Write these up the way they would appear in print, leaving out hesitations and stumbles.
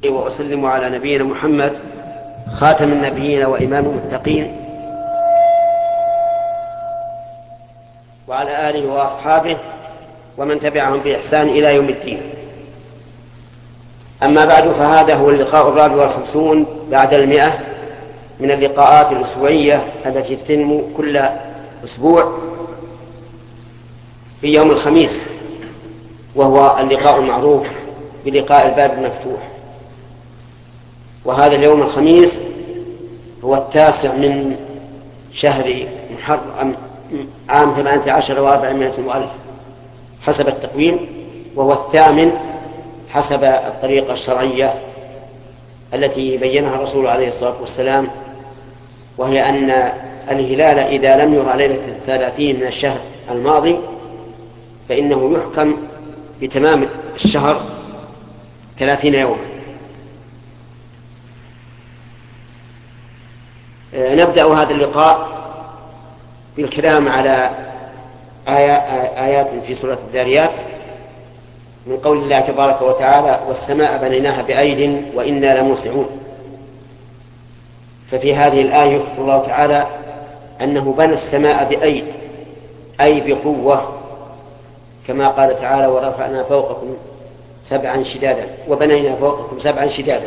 وأسلم على نبينا محمد خاتم النبيين وإمام المتقين وعلى آله وأصحابه ومن تبعهم بإحسان إلى يوم الدين. أما بعد، فهذا هو اللقاء 54 بعد 100 من اللقاءات الأسبوعية التي تتم كل أسبوع في يوم الخميس، وهو اللقاء المعروف بلقاء الباب المفتوح. وهذا اليوم الخميس هو 9 من شهر محرم عام 18 و400 وألف حسب التقويم، وهو 8 حسب الطريقة الشرعية التي بينها الرسول عليه الصلاة والسلام، وهي أن الهلال إذا لم يرى ليلة 30 من الشهر الماضي فإنه يحكم بتمام الشهر 30 يوما. نبدأ هذا اللقاء بالكلام على آيات في سورة الذاريات من قول الله تبارك وتعالى: والسماء بنيناها بأيد وإنا لموسعون. ففي هذه الآية يخبر الله تعالى أنه بنى السماء بأيد، أي بقوة، كما قال تعالى: ورفعنا فوقكم 7 شدادا وبنينا فوقكم 7 شدادا.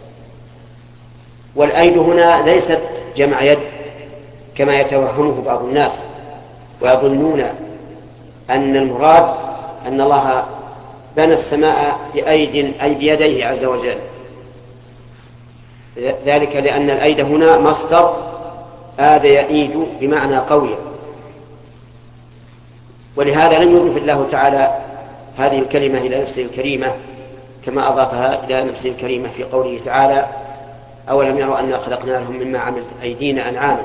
والأيد هنا ليست جمع يد كما يتوهمه بعض الناس ويظنون أن المراد أن الله بنى السماء بأيد أي بيديه عز وجل، ذلك لأن الأيد هنا مصدر آد يأيد بمعنى قوي، ولهذا لم يضف الله تعالى هذه الكلمة إلى نفسه الكريمة كما أضافها إلى نفسه الكريمة في قوله تعالى: أولم يروا أنا خلقنا لهم مما عملت أيدينا أنعاما.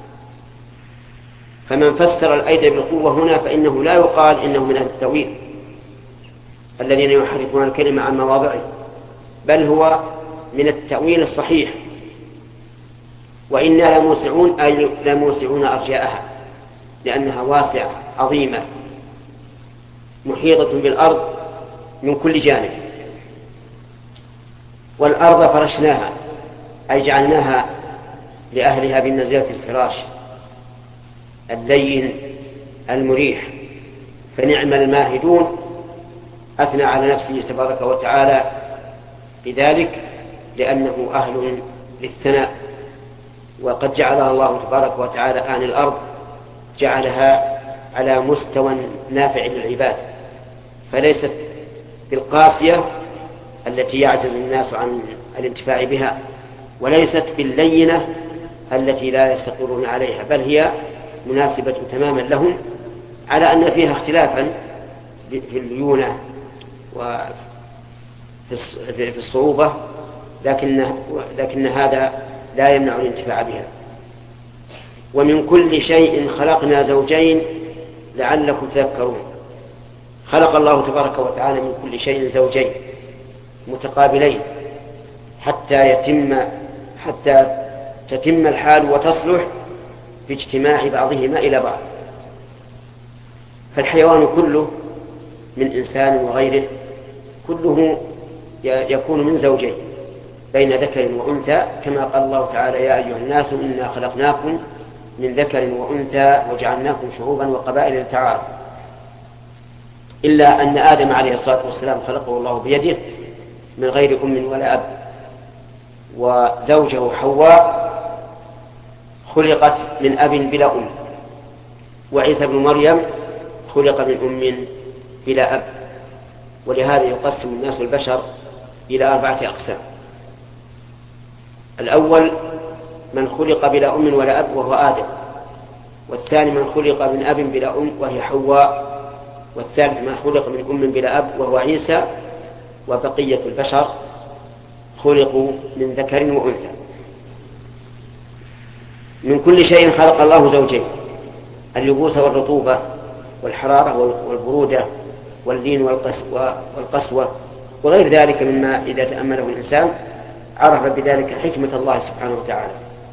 فمن فسر الأيد بالقوة هنا فإنه لا يقال إنه من أهل التأويل الذين يحرفون الكلمة عن مواضعه، بل هو من التأويل الصحيح. وإنا لموسعون أي لموسعون أرجاءها، لأنها واسعة عظيمة محيطة بالأرض من كل جانب. والأرض فرشناها أي جعلناها لأهلها بمنزلة الفراش اللين المريح، فنعم الماهدون. أثنى على نفسه تبارك وتعالى بذلك لأنه أهل للثناء، وقد جعلها الله تبارك وتعالى آن الأرض جعلها على مستوى نافع للعباد، فليست بالقاسية التي يعجز الناس عن الانتفاع بها، وليست باللينة التي لا يستقرون عليها، بل هي مناسبة تماما لهم، على أن فيها اختلافا في الليونة وفي الصعوبة، لكن هذا لا يمنع الانتفاع بها. ومن كل شيء خلقنا زوجين لعلكم تذكرون. خلق الله تبارك وتعالى من كل شيء زوجين متقابلين حتى تتم الحال وتصلح باجتماع بعضهما إلى بعض. فالحيوان كله من إنسان وغيره كله يكون من زوجين بين ذكر وأنثى، كما قال الله تعالى: يا أيها الناس إنا خلقناكم من ذكر وأنثى وجعلناكم شعوبا وقبائل لتعارفوا. إلا أن آدم عليه الصلاة والسلام خلقه الله بيده من غير أم ولا أب، وزوجه حواء خلقت من أب بلا أم، وعيسى بن مريم خلق من أم بلا أب. ولهذا يقسم الناس البشر إلى 4 أقسام: الأول من خلق بلا أم ولا أب وهو آدم، والثاني من خلق من أب بلا أم وهي حواء، والثالث من خلق من أم بلا أب وهو عيسى، وبقية البشر خلقوا من ذكر وأنثى. من كل شيء خلق الله زوجين: اللبوس والرطوبة، والحرارة والبرودة، واللين والقسوة، وغير ذلك مما إذا تأمله الإنسان عرف بذلك حكمة الله سبحانه وتعالى.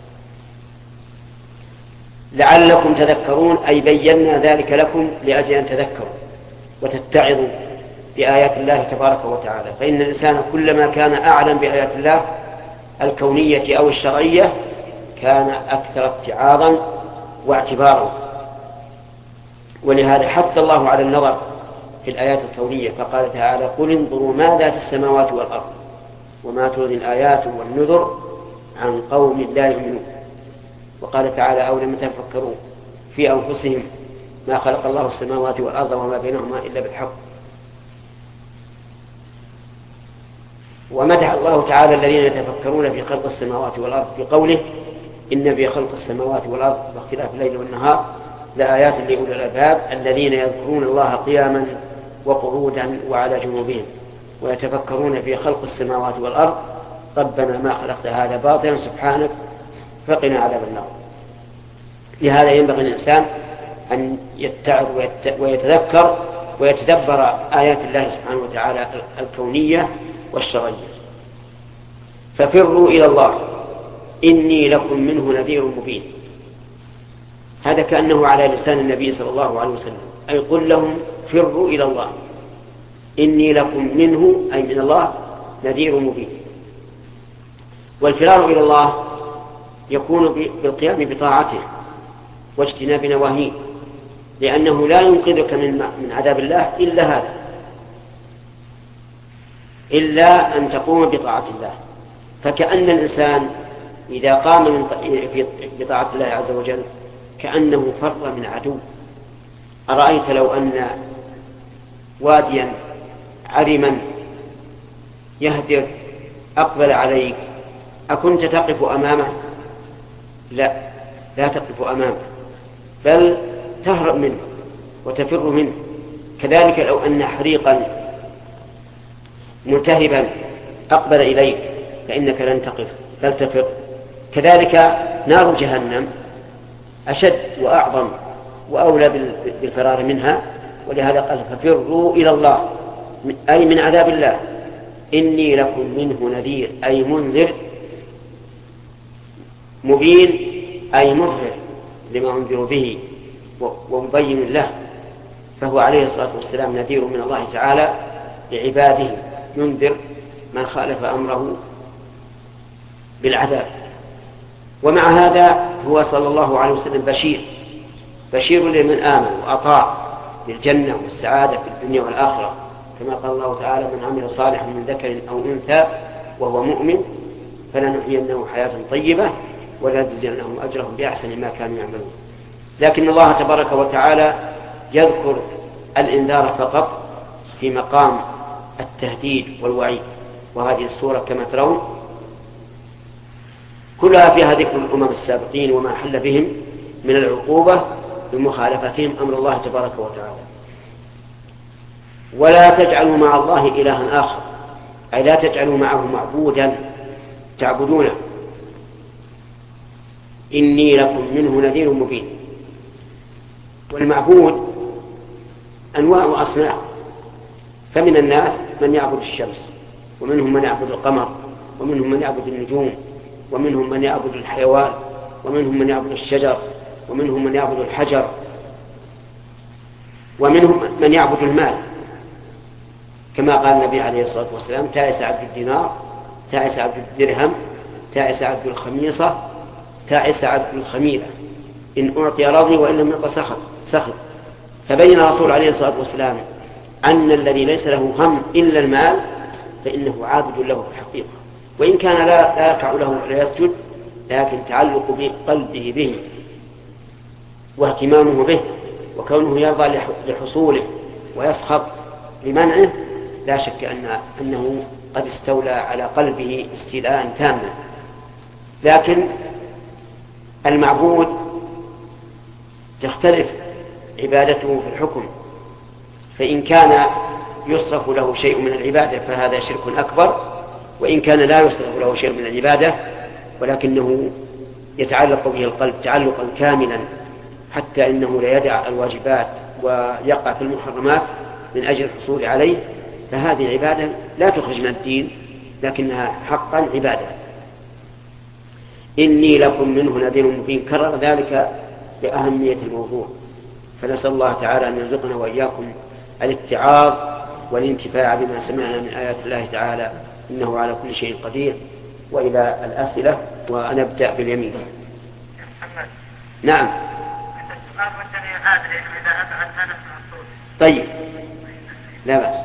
لعلكم تذكرون أي بينا ذلك لكم لأجل أن تذكروا وتتعظوا بآيات الله تبارك وتعالى، فإن الإنسان كلما كان أعلم بآيات الله الكونية أو الشرعية كان أكثر اتعاظا واعتبارا. ولهذا حث الله على النظر في الآيات الكونية، فقال تعالى: قل انظروا ماذا في السماوات والأرض وما تغني الآيات والنذر عن قوم لا يؤمنون. وقال تعالى: أولم يتفكروا في أنفسهم ما خلق الله السماوات والأرض وما بينهما إلا بالحق. ومدح الله تعالى الذين يتفكرون في خلق السماوات والأرض بقوله: إن في خلق السماوات والأرض واختلاف الليل والنهار لآيات لأولي الألباب الذين يذكرون الله قياما وقعودا وعلى جنوبهم ويتفكرون في خلق السماوات والأرض ربنا ما خلقت هذا باطلا سبحانك فقنا عذاب النار. لهذا ينبغي الإنسان أن يتعظ ويتذكر ويتدبر آيات الله سبحانه وتعالى الكونية والشرعية. ففروا إلى الله إني لكم منه نذير مبين. هذا كأنه على لسان النبي صلى الله عليه وسلم، أي قل لهم فروا إلى الله إني لكم منه أي من الله نذير مبين. والفرار إلى الله يكون بالقيام بطاعته واجتناب نواهيه، لأنه لا ينقذك من عذاب الله إلا هذا، إلا أن تقوم بطاعة الله. فكأن الإنسان إذا قام بطاعة الله عز وجل كأنه فر من عدو. أرأيت لو أن واديا عرما يهدر أقبل عليك أكنت تقف أمامه؟ لا تقف أمامه، بل تهرب منه وتفر منه. كذلك لو أن حريقا ملتهبا أقبل إليك فإنك لن تقف بل تفر. كذلك نار جهنم أشد وأعظم وأولى بالفرار منها. ولهذا قال ففروا إلى الله أي من عذاب الله إني لكم منه نذير أي منذر، مبين أي مظهر لما أنذر به ومبين له. فهو عليه الصلاة والسلام نذير من الله تعالى لعباده، ينذر من خالف أمره بالعذاب. ومع هذا هو صلى الله عليه وسلم بشير لمن آمن وأطاع بالجنة والسعادة في الدنيا والآخرة، كما قال الله تعالى: من عمل صالحا من ذكر أو أنثى وهو مؤمن فلنحيينه حياة طيبة ولنجزينهم أجرهم بأحسن ما كانوا يعملون. لكن الله تبارك وتعالى يذكر الإنذار فقط في مقام التهديد والوعيد. وهذه السورة كما ترون كلها فيها ذكر الأمم السابقين وما حل بهم من العقوبة بمخالفتهم أمر الله تبارك وتعالى. ولا تجعلوا مع الله إلها آخر أي لا تجعلوا معه معبودا تعبدونه إني لكم منه نذير مبين. والمعبود أنواع وأصناف، فمن الناس من يعبد الشمس، ومنهم من يعبد القمر، ومنهم من يعبد النجوم، ومنهم من يعبد الحيوان، ومنهم من يعبد الشجر، ومنهم من يعبد الحجر، ومنهم من يعبد المال، كما قال النبي عليه الصلاة والسلام: تعس عبد الدينار، تعس عبد الدرهم، تعس عبد الخميصة، تعس عبد الخميلة، إن أعطي رضي وإن لم يعط سخط. فبين الرسول عليه الصلاة والسلام أن الذي ليس له هم إلا المال فإنه عابد له في الحقيقة، وإن كان لا يركع له ولا يسجد، لكن تعلق بقلبه به واهتمامه به وكونه يرضى لحصوله ويسخط لمنعه لا شك أنه قد استولى على قلبه استيلاء تاما. لكن المعبود تختلف عبادته في الحكم، فإن كان يصرف له شيء من العبادة فهذا شرك أكبر، وإن كان لا يصرف له شيء من العبادة ولكنه يتعلق به القلب تعلقا كاملا حتى إنه لا يدع الواجبات ويقع في المحرمات من أجل الحصول عليه، فهذه عبادة لا تخرج من الدين لكنها حقا عبادة. إني لكم منه نذير مبين، كرر ذلك لأهمية الموضوع. فنسأل الله تعالى أن يرزقنا وإياكم الاتعاظ والانتفاع بما سمعنا من آيات الله تعالى إنه على كل شيء قدير. وإلى الأسئلة، ونبدأ باليمين. نعم. طيب، لا بأس.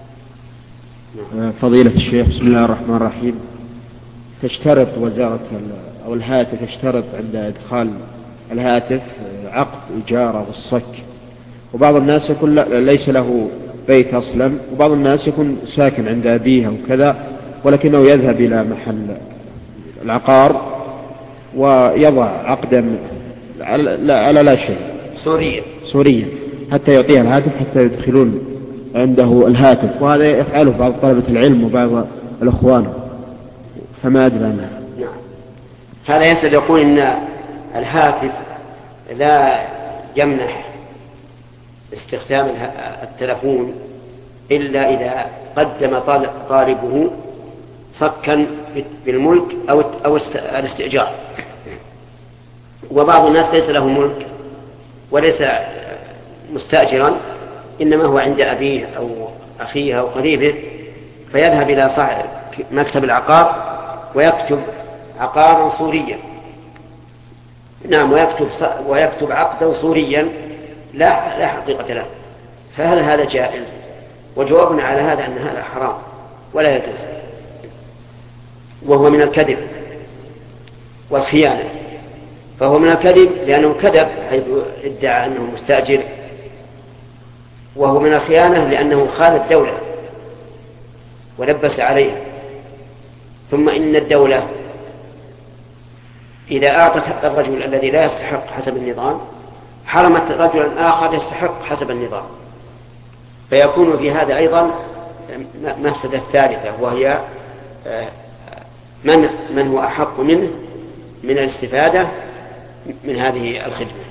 فضيلة الشيخ، بسم الله الرحمن الرحيم. تشترط وزارة أو الهاتف يشترط عند إدخال الهاتف عقد إجارة والصك، وبعض الناس يكون ليس له بيت أصلا، وبعض الناس يكون ساكن عند أبيه أو كذا، ولكنه يذهب إلى محل العقار ويضع عقدا على لا شيء سوريا حتى يعطيها الهاتف حتى يدخلون عنده الهاتف، وهذا يفعله بعض طلبة العلم وبعض الأخوان، فما أدري عنه. نعم. هذا يسأل يقول إن الهاتف لا يمنح استخدام التلفون إلا إذا قدم طالبه صكا بالملك أو الاستئجار. وبعض الناس ليس له ملك وليس مستأجرا، إنما هو عند أبيه أو أخيه أو قريبه، فيذهب إلى صاحب مكتب العقار ويكتب عقارا صوريا. نعم، ويكتب عقدا صوريا لا حقيقة له. فهل هذا جائز؟ وجوابنا على هذا أن هذا حرام ولا يجوز، وهو من الكذب والخيانة. فهو من الكذب لأنه كذب حيث ادعى أنه مستأجر، وهو من الخيانة لأنه خان الدولة ولبس عليها. ثم إن الدولة إذا أعطت الرجل الذي لا يستحق حسب النظام حرمت رجلا آخر يستحق حسب النظام، فيكون في هذا أيضا مفسدة ثالثة، وهي من هو أحق منه من الاستفادة من هذه الخدمة.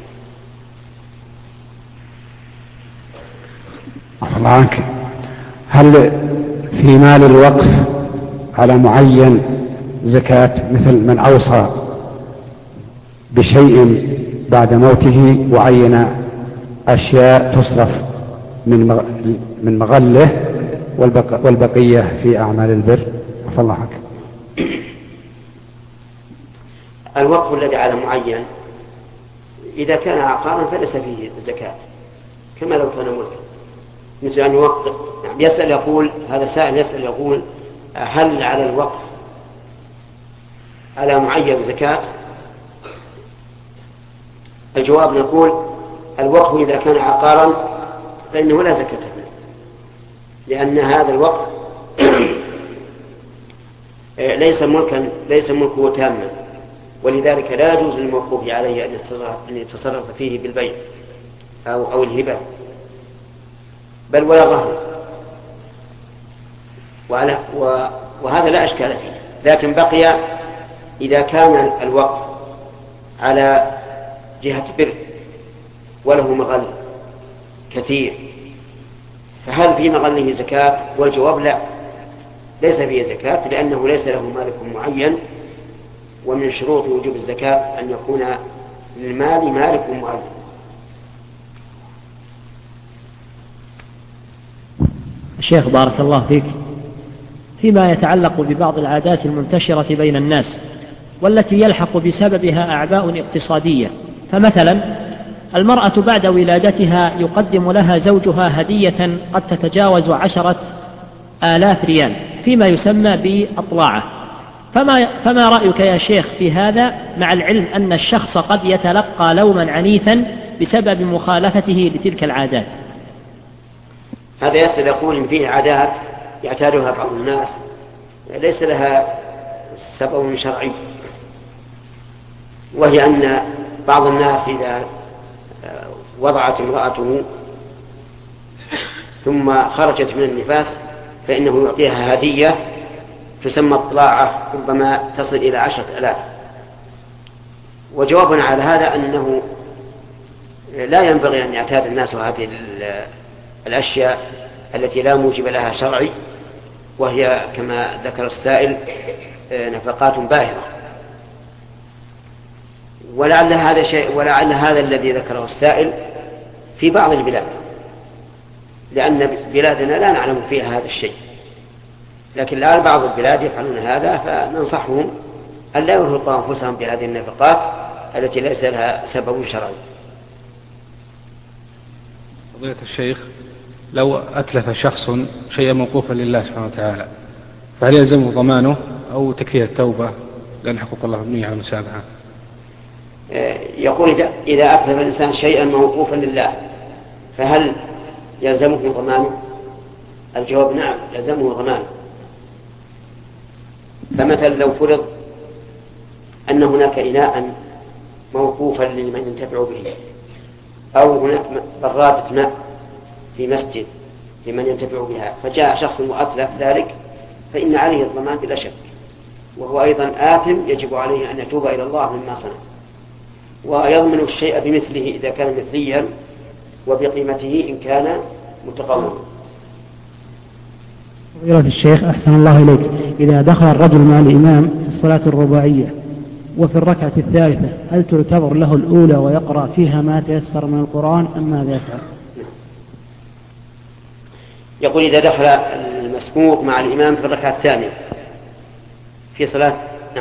الله عنك، هل في مال الوقف على معين زكاة، مثل من أوصى بشيء بعد موته وعين أشياء تصرف من مغله والبقية في أعمال البر؟ فالله عنك. الوقف الذي على معين إذا كان عقارا فليس فيه زكاة كما لو كان ملكا، مثل أن يوقف. يسأل يقول، هذا سائل يسأل يقول: هل على الوقف على معين زكاة؟ الجواب نقول: الوقف إذا كان عقارا فإنه لا زكاة فيه، لأن هذا الوقف ليس ملكه تاما، ولذلك لا يجوز للموقوف عليه أن يتصرف فيه بالبيع أو الهبة، بل ولا رهن، وهذا لا أشكال فيه. لكن بقي إذا كان الوقف على جهة بر وله مغل كثير، فهل في مغله زكاة؟ والجواب لا، ليس فيه زكاة، لأنه ليس له مالك معين، ومن شروط وجوب الزكاة أن يكون للمال مالك معين. الشيخ بارك الله فيك، فيما يتعلق ببعض العادات المنتشرة بين الناس والتي يلحق بسببها أعباء اقتصادية، فمثلا المرأة بعد ولادتها يقدم لها زوجها هدية قد تتجاوز 10,000 ريال فيما يسمى بأطلاعة، فما رأيك يا شيخ في هذا، مع العلم أن الشخص قد يتلقى لوما عنيفا بسبب مخالفته لتلك العادات؟ هذا يسأل يقول إن فيه عادات يعتادها بعض الناس ليس لها سبب شرعي، وهي أن بعض الناس إذا وضعت امرأته ثم خرجت من النفاس فإنه يعطيها هدية تسمى الطلاعة، ربما تصل إلى 10,000. وجوابنا على هذا أنه لا ينبغي أن يعتاد الناس هذه الأشياء التي لا موجب لها شرعي، وهي كما ذكر السائل نفقات باهظة. ولعل هذا الذي ذكره السائل في بعض البلاد، لأن بلادنا لا نعلم فيها هذا الشيء، لكن الآن بعض البلاد يفعلون هذا، فننصحهم أن لا يرهقوا أنفسهم بهذه النفقات التي ليس لها سبب شرعي. فضيلة الشيخ، لو أتلف شخص شيئا موقوفا لله سبحانه وتعالى فهل يلزمه ضمانه أو تكفيه التوبة لأن حقوق الله مبنية على المسامحة؟ يقول إذا أتلف الإنسان شيئا موقوفا لله فهل يلزمه ضمانه؟ الجواب نعم، يلزمه ضمانه. فمثلا لو فرض أن هناك إناء موقوفا لمن ينتفع به، أو هناك برادة ماء في مسجد لمن ينتفع بها، فجاء شخص وأتلف ذلك، فإن عليه الضمان بلا شك، وهو أيضا آثم يجب عليه أن يتوب إلى الله مما صنع، ويضمن الشيء بمثله إذا كان مثليا، وبقيمته إن كان متقوما. فضيلة الشيخ أحسن الله إليك، إذا دخل الرجل مع الإمام في الصلاة الرباعية وفي الركعة الثالثة هل تعتبر له الأولى ويقرأ فيها ما تيسر من القرآن أم ماذا يفعل؟ يقول إذا دخل المسبوق مع الإمام في الركعة الثانية في صلاة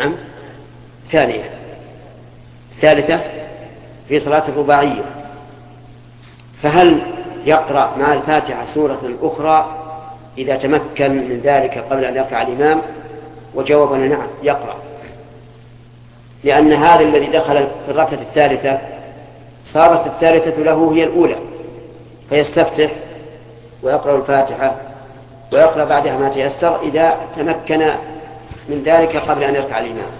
ثالثة في صلاة الرباعية، فهل يقرأ مع الفاتحة سورة أخرى إذا تمكن من ذلك قبل أن يركع الإمام؟ وجوابنا نعم، يقرأ، لأن هذا الذي دخل في الركعة الثالثة صارت الثالثة له هي الأولى، فيستفتح ويقرأ الفاتحة ويقرأ بعدها ما تيسر إذا تمكن من ذلك قبل أن يركع الإمام.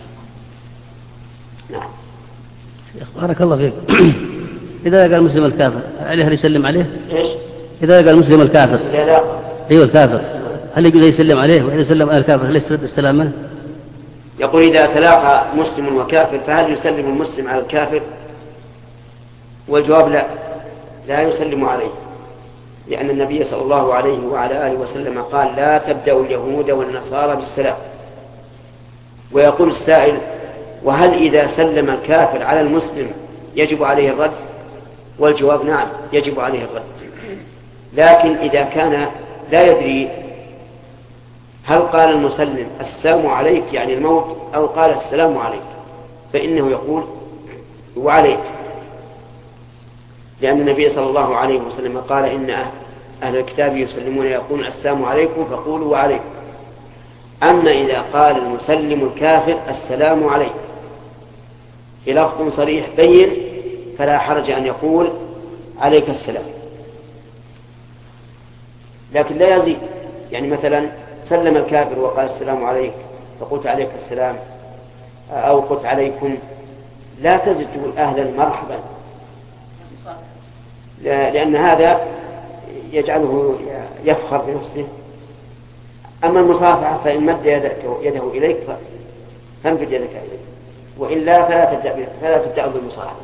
نعم. بارك الله فيك. إذا قال المسلم الكافر عليه هل يسلم عليه؟ إيش؟ إذا قال المسلم الكافر. لا. أيوة الكافر، هل يجوز يسلم عليه؟ وإذا سلم على الكافر هل يسترد السلام منه؟ يقول إذا تلاقى مسلم وكافر فهل يسلم المسلم على الكافر؟ والجواب لا يسلم عليه، لأن النبي صلى الله عليه وعلى آله وسلم قال لا تبدأوا اليهود والنصارى بالسلام. ويقول السائل وهل إذا سلم الكافر على المسلم يجب عليه الرد؟ والجواب نعم، يجب عليه الرد، لكن إذا كان لا يدري هل قال المسلم السلام عليك يعني الموت أو قال السلام عليك، فإنه يقول وعليك، لأن النبي صلى الله عليه وسلم قال إن أهل الكتاب يسلمون يقولون السلام عليكم فقولوا وعليكم. أما إذا قال المسلم الكافر السلام عليك بلفظ صريح بين فلا حرج أن يقول عليك السلام، لكن لا يزيد. يعني مثلا سلم الكافر وقال السلام عليك فقلت عليك السلام أو قلت عليكم، لا تزد تقول أهلا مرحبا، لأن هذا يجعله يفخر بنفسه. أما المصافحة فإن مد يده إليك فانفذ يدك إليك، وإلا فلا تبدأ بالمصافحة.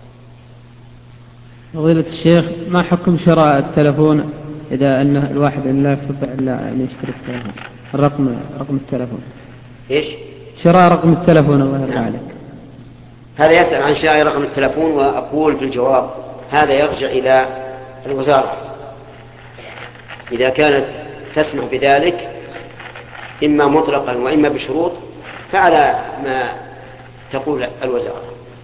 فضيلة الشيخ، ما حكم شراء التلفون إذا أن الواحد لا يستطيع إلا أن يشتري التلفون، رقم التلفون؟ إيش؟ شراء رقم التلفون. الله يرضى عليك. هذا يسأل عن شراء رقم التلفون، وأقول في الجواب هذا يرجع إلى الوزارة إذا كانت تسمح بذلك إما مطلقا وإما بشروط، فعلى ما تقول الوزارة.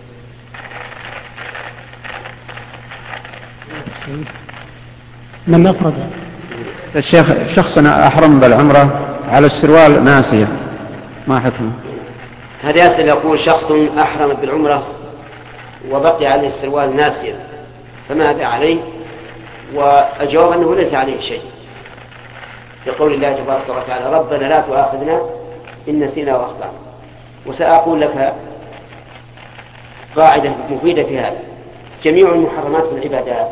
من أفرد الشيخ شخصنا أحرم بالعمرة على السروال ناسية، ما حكمه؟ هذا يسأل يقول شخص أحرم بالعمرة وبقي عليه السروال ناسيا فماذا عليه؟ والجواب أنه ليس عليه شيء، يقول الله تبارك وتعالى ربنا لا تؤاخذنا إن نسينا وأخطأنا. وسأقول لك قاعدة مفيدة في هذا: جميع المحرمات من العبادات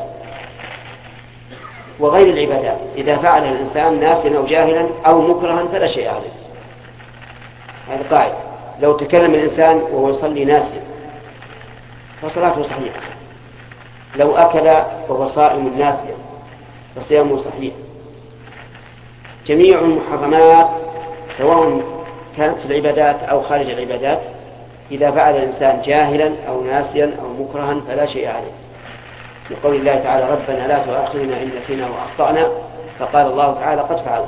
وغير العبادات إذا فعل الإنسان ناسيا أو جاهلا أو مكرها فلا شيء عليه. هذه قاعدة. لو تكلم الإنسان وهو يصلي ناسيا فصلاته صحيحة، لو أكل وهو صائم ناسيا فصيامه صحيح. جميع المحرمات سواء كانت في العبادات أو خارج العبادات إذا فعل الإنسان جاهلا أو ناسيا أو مكرها فلا شيء عليه. لقول الله تعالى ربنا لا تؤاخذنا إن نسينا وأخطأنا، فقال الله تعالى قد فعلت.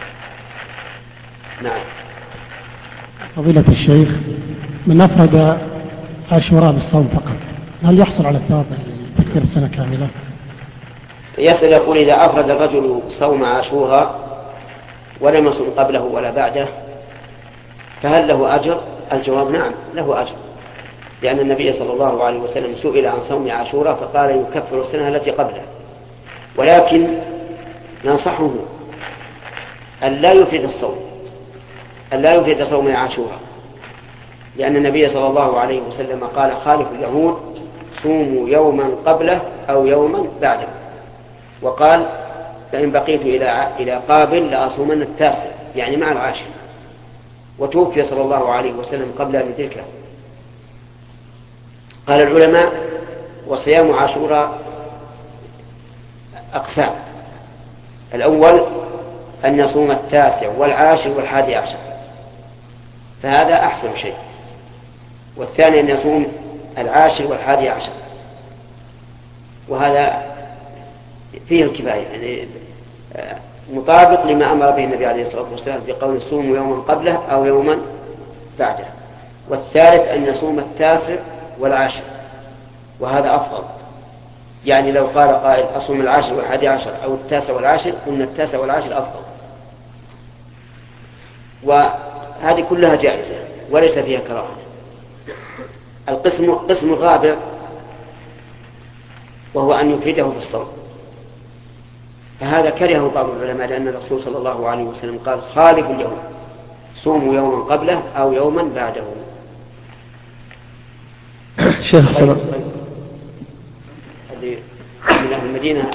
نعم. فضيلة الشيخ، من أفرد عاشوراء بالصوم فقط هل يحصل على الثواب تكفير السنة كاملة؟ يسأل يقول إذا أفرد الرجل صوم عاشوراء ولم يصم قبله ولا بعده فهل له أجر؟ الجواب نعم له أجر، لأن النبي صلى الله عليه وسلم سئل عن صوم عاشوراء فقال يكفر السنة التي قبله، ولكن ننصحه أن لا يفرد الصوم، أن لا يفرد صوم عاشوراء، لأن النبي صلى الله عليه وسلم قال خالف اليهود صوموا يوما قبله أو يوما بعده، وقال فإن بقيت إلى قابل لأصومن التاسع يعني مع العاشر، وتوفي صلى الله عليه وسلم قبل أن يدركه. قال العلماء وصيام عاشوراء أقسام: الأول أن يصوم التاسع والعاشر والحادي عشر فهذا أحسن شيء، والثاني أن يصوم العاشر والحادي عشر وهذا فيه الكفاية، يعني مطابق لما أمر به النبي عليه الصلاة والسلام بقول صوموا يوما قبله أو يوما بعده. والثالث أن يصوم التاسع والعاشر وهذا أفضل، يعني لو قال قائل أصوم العاشر والحادي عشر أو التاسع والعاشر قلنا التاسع والعاشر أفضل، وهذه كلها جائزة وليس فيها كراهة. القسم الرابع وهو أن يفرده في الصوم، فهذا كرهه بعض العلماء لأن الرسول صلى الله عليه وسلم قال خالف اليوم صوموا يوما قبله أو يوما بعده. شيخ صلى هذه من أهل المدينة.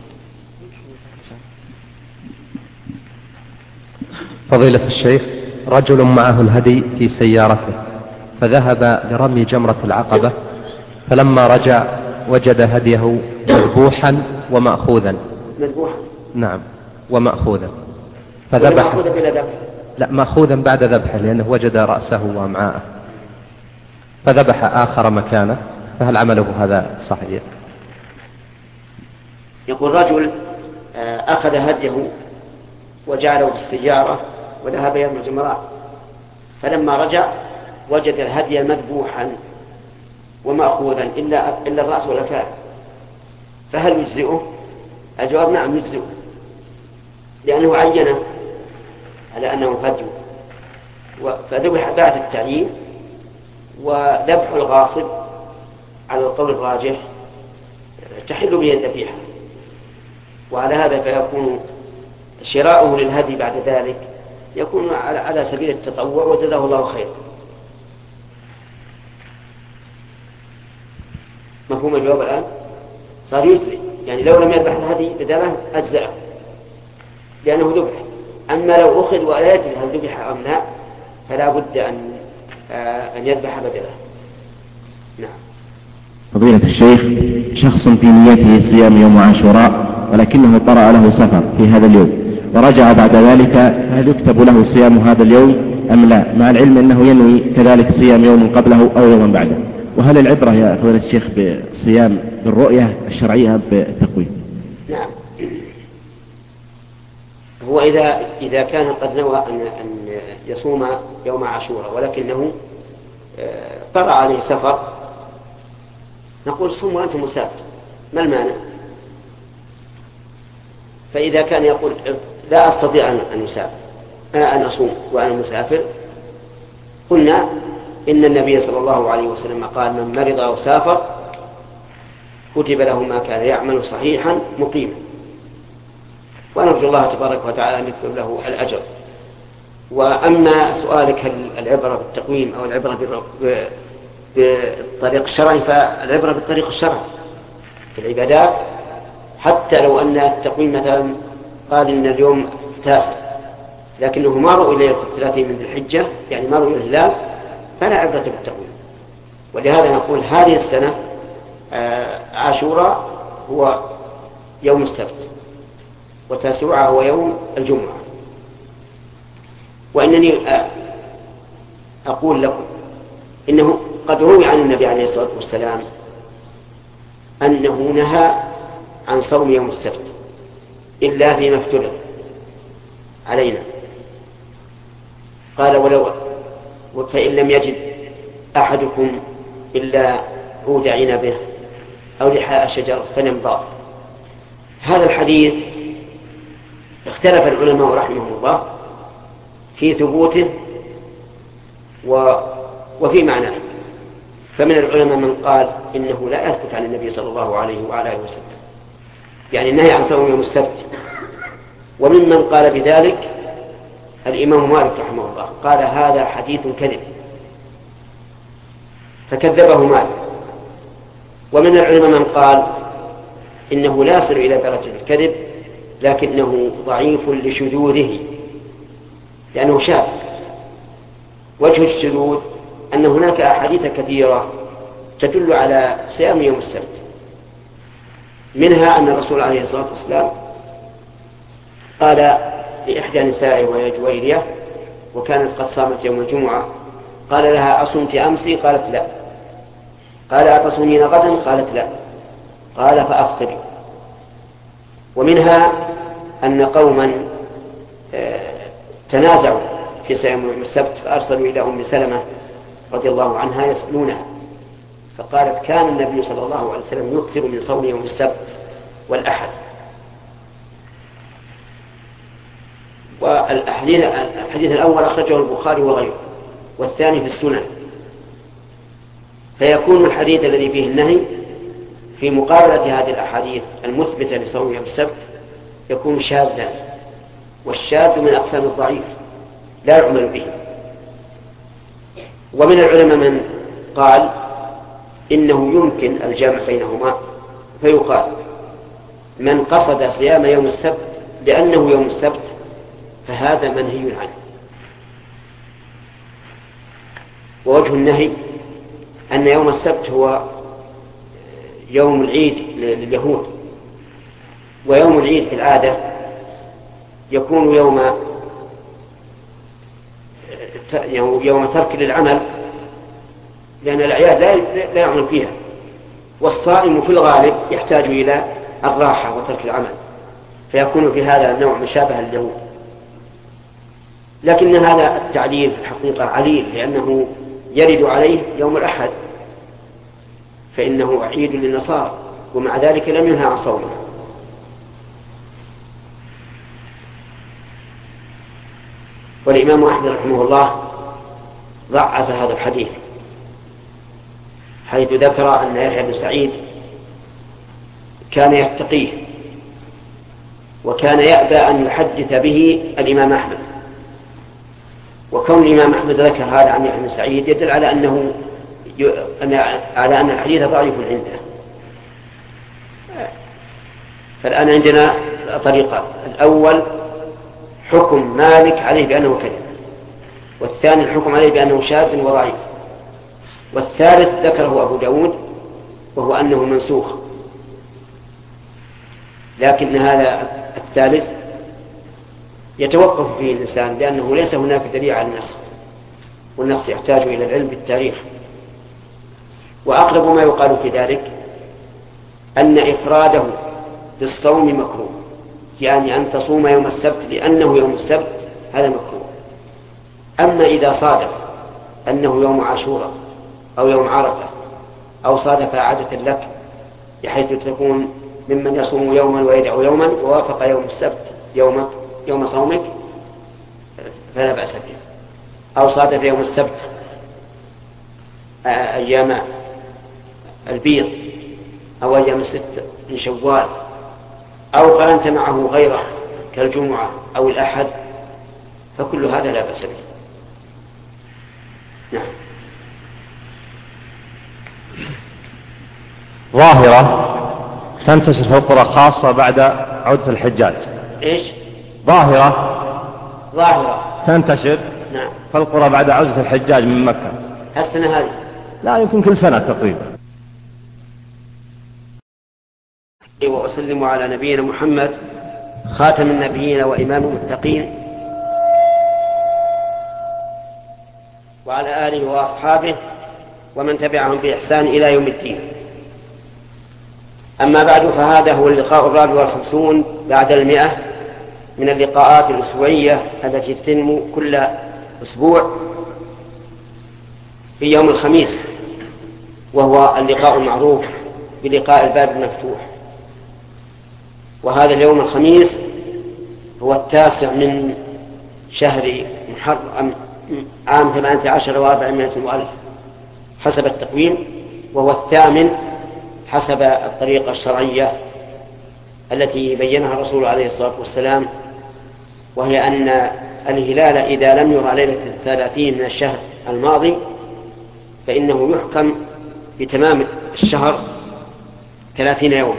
فضيلة الشيخ، رجل معه الهدي في سيارته فذهب لرمي جمرة العقبة، فلما رجع وجد هديه مذبوحا ومأخوذا. مذبوحا؟ نعم، ومأخوذا فذبح. لا، مأخوذا بعد ذبحه لأنه وجد رأسه وأمعاءه فذبح آخر مكانه، فهل عمله هذا صحيح؟ يقول رجل أخذ هديه وجعله في السيارة وذهب يرمي الجمرات، فلما رجع وجد الهدي مذبوحا ومأخوذا إلا الرأس والأكفاف، فهل يجزئه؟ الجواب نعم يجزئه، لأنه عينه على أنه هدي فذبح بعد التعيين، وذبح الغاصب على القول الراجح تحل به الذبيحة، وعلى هذا فيكون شراؤه للهدي بعد ذلك يكون على سبيل التطوع وجزاه الله خير. مفهوم الجواب الآن؟ صار يجزي، يعني لو لم يذبح الهدي بدله أجزأه لأنه ذبح، أما لو أخذ ولا يدري هل ذبح أم لا فلا بد أن يذبح بدله. نعم. فضيلة الشيخ، شخص في نيته صيام يوم عاشوراء ولكنه طرأ له سفر في هذا اليوم ورجع بعد ذلك، هل يكتب له صيام هذا اليوم أم لا، مع العلم أنه ينوي كذلك صيام يوم قبله أو يوما بعده؟ وهل العبرة يا فضيلة الشيخ بالصيام بالرؤية الشرعية بالتقويم؟ نعم، هو إذا كان قد نوى أن يصوم يوم عاشوراء ولكنه طرأ عليه سفر نقول صوموا وأنتم مسافر، ما المانع؟ فإذا كان يقول لا أستطيع أن أصوم وأنا مسافر، قلنا إن النبي صلى الله عليه وسلم قال من مرض أو سافر كتب له ما كان يعمل صحيحا مقيما، ونرجو الله تبارك وتعالى أن يكتب له الأجر. وأما سؤالك هل العبرة بالتقويم أو العبرة بالطريق الشرعي، فالعبرة بالطريق الشرعي في العبادات، حتى لو أن التقويم مثلا قال إن اليوم 9 لكنه ما رؤي ليلة 30 من ذي الحجة، يعني ما رؤي الهلال، فلا عبرة بالتقويم. ولهذا نقول هذه السنة عاشوراء هو يوم السبت وتاسوعة هو يوم الجمعة. وإنني أقول لكم إنه قد روي عن النبي عليه الصلاة والسلام أنه نهى عن صوم يوم السبت إلا فيما افترض علينا. قال ولو فإن لم يجد أحدكم إلا عود عنبه أو لحاء شجر فليمضغ. هذا الحديث اختلف العلماء رحمهم الله في ثبوته وفي معناه. فمن العلماء من قال إنه لا يثبت عن النبي صلى الله عليه وعلى آله وسلم، يعني النهي عن صوم يوم السبت. وممن قال بذلك الإمام مالك رحمه الله، قال هذا حديث كذب، فكذبه مالك. ومن العلماء من قال إنه لا يصل إلى درجة الكذب، لكنه ضعيف لشذوذه لأنه شاذ. وجه الشذوذ أن هناك أحاديث كثيرة تدل على صيام يوم السبت، منها أن الرسول عليه الصلاة والسلام قال لإحدى نسائه وهي جويرية وكانت قد صامت يوم الجمعة، قال لها أصمت أمسي؟ قالت لا. قال أتصومين غدا؟ قالت لا. قال فأفطري. ومنها أن قوما تنازعوا في صيام يوم السبت فأرسلوا إلى أم سلمة رضي الله عنها يسألونها، فقالت كان النبي صلى الله عليه وسلم يكثر من صوم يوم السبت والأحد. والحديث الأول أخرجه البخاري وغيره، والثاني في السنن، فيكون الحديث الذي فيه النهي في مقابلة هذه الأحاديث المثبتة لصوم يوم السبت يكون شاذا، والشاذ من أقسام الضعيف لا يعمل به. ومن العلماء من قال إنه يمكن الجمع بينهما، فيقال من قصد صيام يوم السبت لأنه يوم السبت فهذا منهي عنه. ووجه النهي أن يوم السبت هو يوم العيد لليهود، ويوم العيد في العادة يكون يوم ترك للعمل، لأن الأعياد لا يعمل فيها، والصائم في الغالب يحتاج إلى الراحة وترك العمل، فيكون في هذا النوع مشابه لليهود. لكن هذا التعليل في الحقيقة عليل، لأنه يرد عليه يوم الأحد فإنه عيد للنصارى، ومع ذلك لم ينهى عن صومه. والإمام أحمد رحمه الله ضعف هذا الحديث، حيث ذكر أن يحيى بن سعيد كان يتقيه وكان يأبى أن يحدث به الإمام أحمد. وكون الإمام أحمد ذكر هذا عن يحيى بن سعيد يدل على أن الحديث ضعيف عنده. فالآن عندنا طريقة: الأول حكم مالك عليه بأنه كذب، والثاني الحكم عليه بأنه شاذ وضعيف، والثالث ذكره أبو داود وهو أنه منسوخ. لكن هذا الثالث يتوقف فيه الإنسان، لأنه ليس هناك دليل على النسخ، والنسخ يحتاج إلى العلم بالتاريخ. وأقرب ما يقال في ذلك أن إفراده بالصوم مكروه، يعني أن تصوم يوم السبت لأنه يوم السبت هذا مكروه. أما إذا صادف أنه يوم عاشوراء أو يوم عرفة أو صادف عادة لك بحيث تكون ممن يصوم يوما ويدعو يوما ووافق يوم السبت يوم صومك فلا بأس به، أو صادف يوم السبت أيام البيض أو أيام الست من شوال، أو قرنت معه غيره كالجمعة أو الأحد، فكل هذا لا بأس به. نعم. ظاهرة تنتشر في القرى خاصة بعد عودة الحجاج. إيش؟ ظاهرة تنتشر نعم في القرى بعد عودة الحجاج من مكة. السنة هذه؟ لا، يمكن كل سنة تقريبا. وأسلم على نبينا محمد خاتم النبيين وإمام المتقين وعلى آله وأصحابه ومن تبعهم بإحسان إلى يوم الدين. أما بعد، فهذا هو اللقاء 54 بعد 100 من اللقاءات الأسبوعية التي تتم كل أسبوع في يوم الخميس، وهو اللقاء المعروف بلقاء الباب المفتوح. وهذا اليوم الخميس هو 9 من شهر محرم عام 18 و400 وألف حسب التقويم، وهو 8 حسب الطريقة الشرعية التي بينها الرسول عليه الصلاة والسلام، وهي أن الهلال إذا لم يرى ليلة 30 من الشهر الماضي فإنه يحكم بتمام الشهر 30 يوما.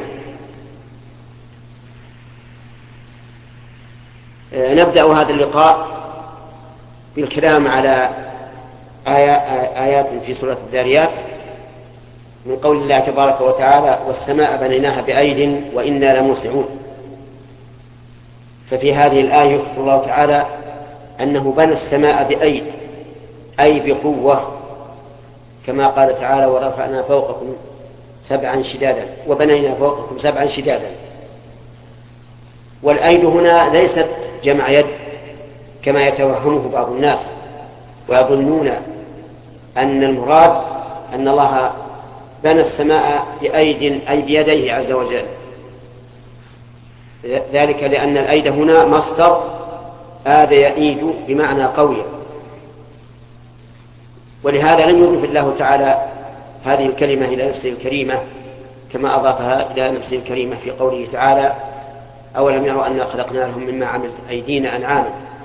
نبدأ هذا اللقاء بالكلام على آيات في سورة الذاريات من قول الله تبارك وتعالى: والسماء بنيناها بأيد وإنا لموسعون. ففي هذه الآية يخبر الله تعالى أنه بنى السماء بأيد، أي بقوة، كما قال تعالى: ورفعنا فوقكم 7 شدادا وبنينا فوقكم 7 شدادا. والأيد هنا ليست جمع يد كما يتوهمه بعض الناس ويظنون أن المراد أن الله بنى السماء بأيد أي بيديه عز وجل، ذلك لأن الأيد هنا مصدر آذ يأيد بمعنى قوي، ولهذا لم يضف الله تعالى هذه الكلمة إلى نفسه الكريمة كما أضافها إلى نفسه الكريمة في قوله تعالى: أولم يروا أنا خلقنا لهم مما عملت أيدينا أنعاما.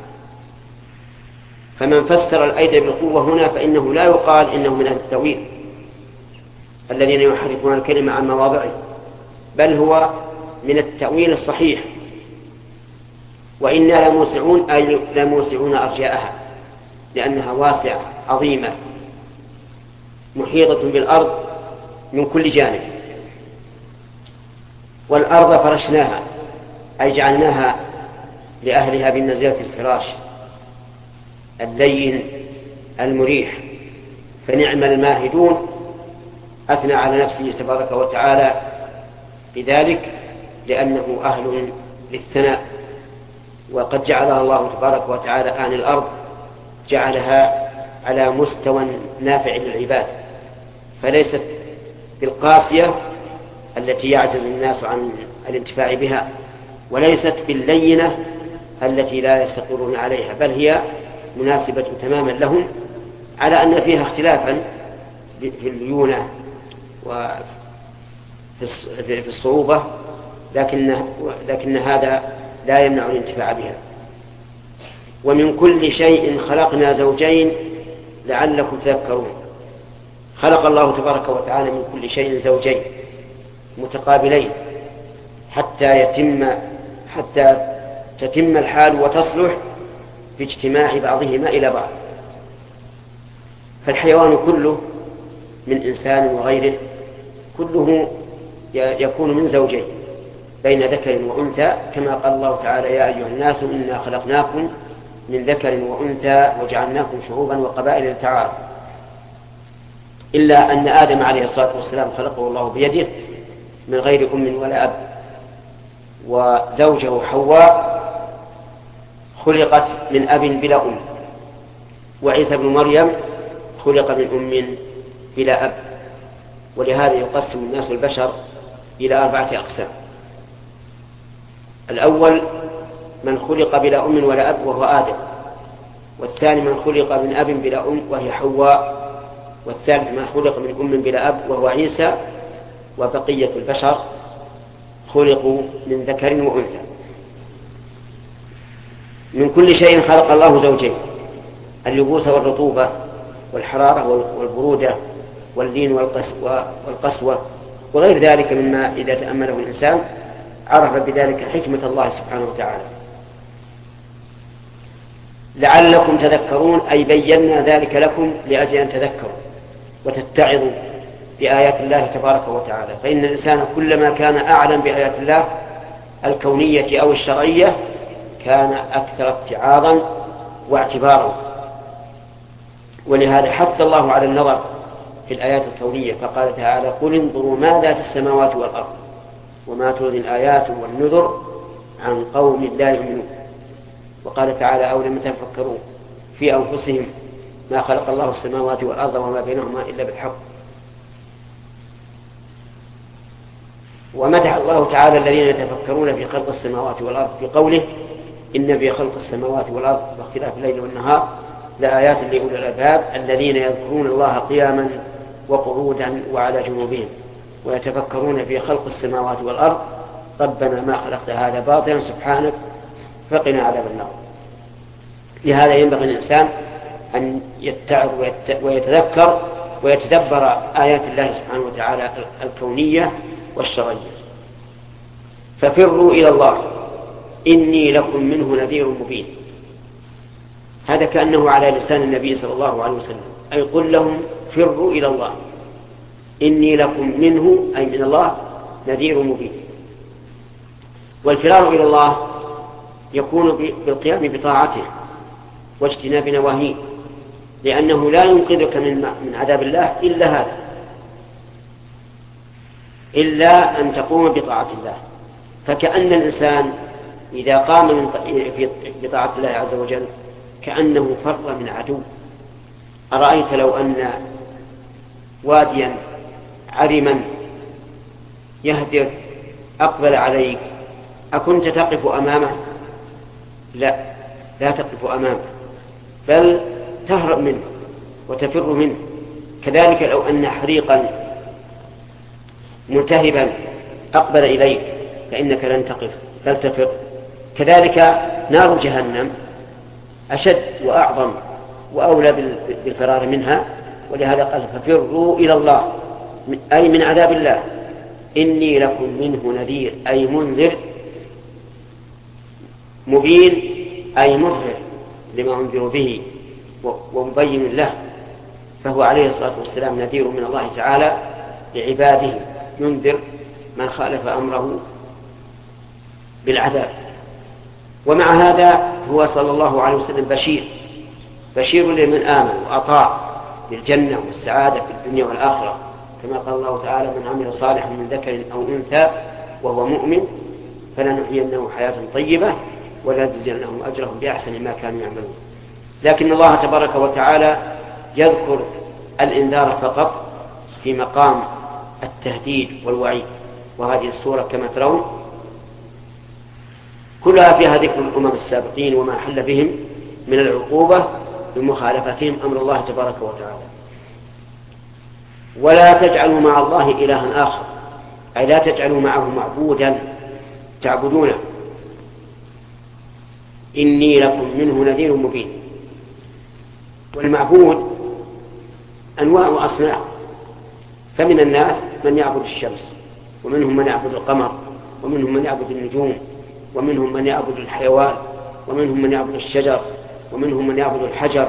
فمن فسر الأيد بالقوة هنا فإنه لا يقال إنه من أهل التأويل الذين يحرفون الكلمة عن مواضعه، بل هو من التأويل الصحيح. وإنا لموسعون أي لموسعون أرجاءها، لأنها واسعة عظيمة محيطة بالأرض من كل جانب. والأرض فرشناها أي جعلناها لأهلها بمنزلة الفراش اللين المريح، فنعم الماهدون. أثنى على نفسه تبارك وتعالى بذلك لأنه أهل للثناء، وقد جعلها الله تبارك وتعالى عن الأرض جعلها على مستوى نافع للعباد، فليست بالقاسية التي يعجز الناس عن الانتفاع بها، وليست باللينة التي لا يستقرون عليها، بل هي مناسبة تماما لهم، على أن فيها اختلافا في الليونة وفي الصعوبة، لكن هذا لا يمنع الانتفاع بها. ومن كل شيء خلقنا زوجين لعلكم تذكرون. خلق الله تبارك وتعالى من كل شيء زوجين متقابلين حتى تتم الحال وتصلح باجتماع بعضهما إلى بعض. فالحيوان كله من إنسان وغيره كله يكون من زوجين بين ذكر وأنثى، كما قال الله تعالى: يا أيها الناس إنا خلقناكم من ذكر وأنثى وجعلناكم شعوبا وقبائل لتعارفوا. إلا أن آدم عليه الصلاة والسلام خلقه الله بيده من غير أم ولا أب، وزوجه حواء خلقت من أب بلا أم، وعيسى بن مريم خلق من أم بلا أب. ولهذا يقسم الناس البشر إلى 4 أقسام: الأول من خلق بلا أم ولا أب وهو آدم، والثاني من خلق من أب بلا أم وهي حواء، والثالث من خلق من أم بلا أب وهو عيسى، وبقية البشر خلقوا من ذكر وأنثى. من كل شيء خلق الله زوجين: اللبوس والرطوبة، والحرارة والبرودة، واللين والقسوة، وغير ذلك مما إذا تأمله الإنسان عرف بذلك حكمة الله سبحانه وتعالى. لعلكم تذكرون أي بينا ذلك لكم لأجل أن تذكروا وتتعظوا بآيات الله تبارك وتعالى. فإن الإنسان كلما كان أعلم بآيات الله الكونية أو الشرعية كان أكثر اتعاظا واعتبارا. ولهذا حث الله على النظر في الآيات الكونية، فقال تعالى: قل انظروا ماذا في السماوات والأرض وما تغني الآيات والنذر عن قوم لا يؤمنون. وقال تعالى أولم يتفكروا في أنفسهم ما خلق الله السماوات والأرض وما بينهما إلا بالحق. ومدح الله تعالى الذين يتفكرون في خلق السماوات والأرض بقوله إن في خلق السماوات والأرض واختلاف الليل والنهار لآيات لأولي الألباب الذين يذكرون الله قياما وقعودا وعلى جنوبهم ويتفكرون في خلق السماوات والأرض ربنا ما خلقت هذا باطلا سبحانك فقنا عذاب النار. لهذا ينبغي الإنسان أن يتعظ ويتذكر ويتدبر آيات الله سبحانه وتعالى الكونية والشرعية. ففروا إلى الله إني لكم منه نذير مبين. هذا كأنه على لسان النبي صلى الله عليه وسلم، أي قل لهم فروا إلى الله إني لكم منه أي من الله نذير مبين. والفرار إلى الله يكون بالقيام بطاعته واجتناب نواهيه، لأنه لا ينقذك من عذاب الله إلا هذا، إلا أن تقوم بطاعة الله. فكأن الإنسان إذا قام بطاعة الله عز وجل كأنه فر من عدو. أرأيت لو أن واديا عرما يهدر أقبل عليك أكنت تقف أمامه؟ لا تقف أمامه، بل تهرب منه وتفر منه. كذلك لو أن حريقا ملتهبا أقبل إليك فإنك لن تقف بل تفر. كذلك نار جهنم أشد وأعظم وأولى بالفرار منها، ولهذا قال ففروا إلى الله أي من عذاب الله إني لكم منه نذير أي منذر، مبين أي مظهر لما أنذر به ومبين له. فهو عليه الصلاة والسلام نذير من الله تعالى لعباده، ينذر من خالف أمره بالعذاب. ومع هذا هو صلى الله عليه وسلم بشير لمن آمن وأطاع بالجنة والسعادة في الدنيا والآخرة، كما قال الله تعالى من عمل صالحا من ذكر أو أنثى وهو مؤمن فلنحيينه حياة طيبة ولنجزينهم أجرهم بأحسن ما كانوا يعملون. لكن الله تبارك وتعالى يذكر الإنذار فقط في مقام التهديد والوعيد. وهذه السورة كما ترون كلها فيها ذكر الأمم السابقين وما حل بهم من العقوبة بمخالفتهم أمر الله تبارك وتعالى. ولا تجعلوا مع الله إلها آخر، أي لا تجعلوا معه معبودا تعبدونه إني لكم منه نذير مبين. والمعبود أنواع وأصناف، فمن الناس من يعبد الشمس، ومنهم من يعبد القمر، ومنهم من يعبد النجوم، ومنهم من يعبد الحيوان، ومنهم من يعبد الشجر، ومنهم من يعبد الحجر،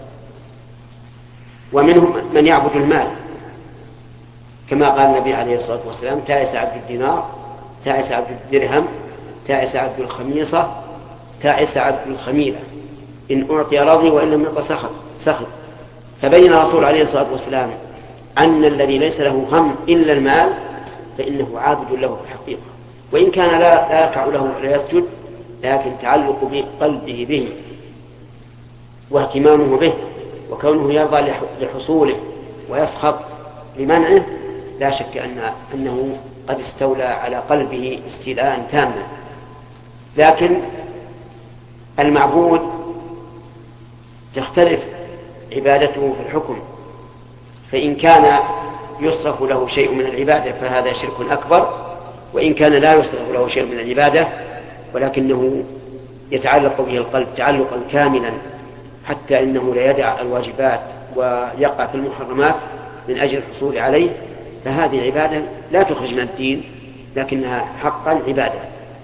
ومنهم من يعبد المال، كما قال النبي عليه الصلاة والسلام تعس عبد الدينار، تعس عبد الدرهم، تعس عبد الخميصة، تعس عبد الخميلة، إن أعطي رضي وإن لم يعط سخط. فبين الرسول عليه الصلاة والسلام أن الذي ليس له هم إلا المال فإنه عابد له في الحقيقة، وإن كان لا يقع له ولا يسجد، لكن تعلق بقلبه به واهتمامه به وكونه يرضى لحصوله ويسخط لمنعه لا شك أنه قد استولى على قلبه استيلاء تاما. لكن المعبود تختلف عبادته في الحكم، فإن كان يصرف له شيء من العبادة فهذا شرك أكبر، وإن كان لا يصرف له شيء من العبادة ولكنه يتعلق به القلب تعلقا كاملا حتى إنه لا يدع الواجبات ويقع في المحرمات من أجل الحصول عليه، فهذه عبادة لا تخرج من الدين لكنها حقا عبادة.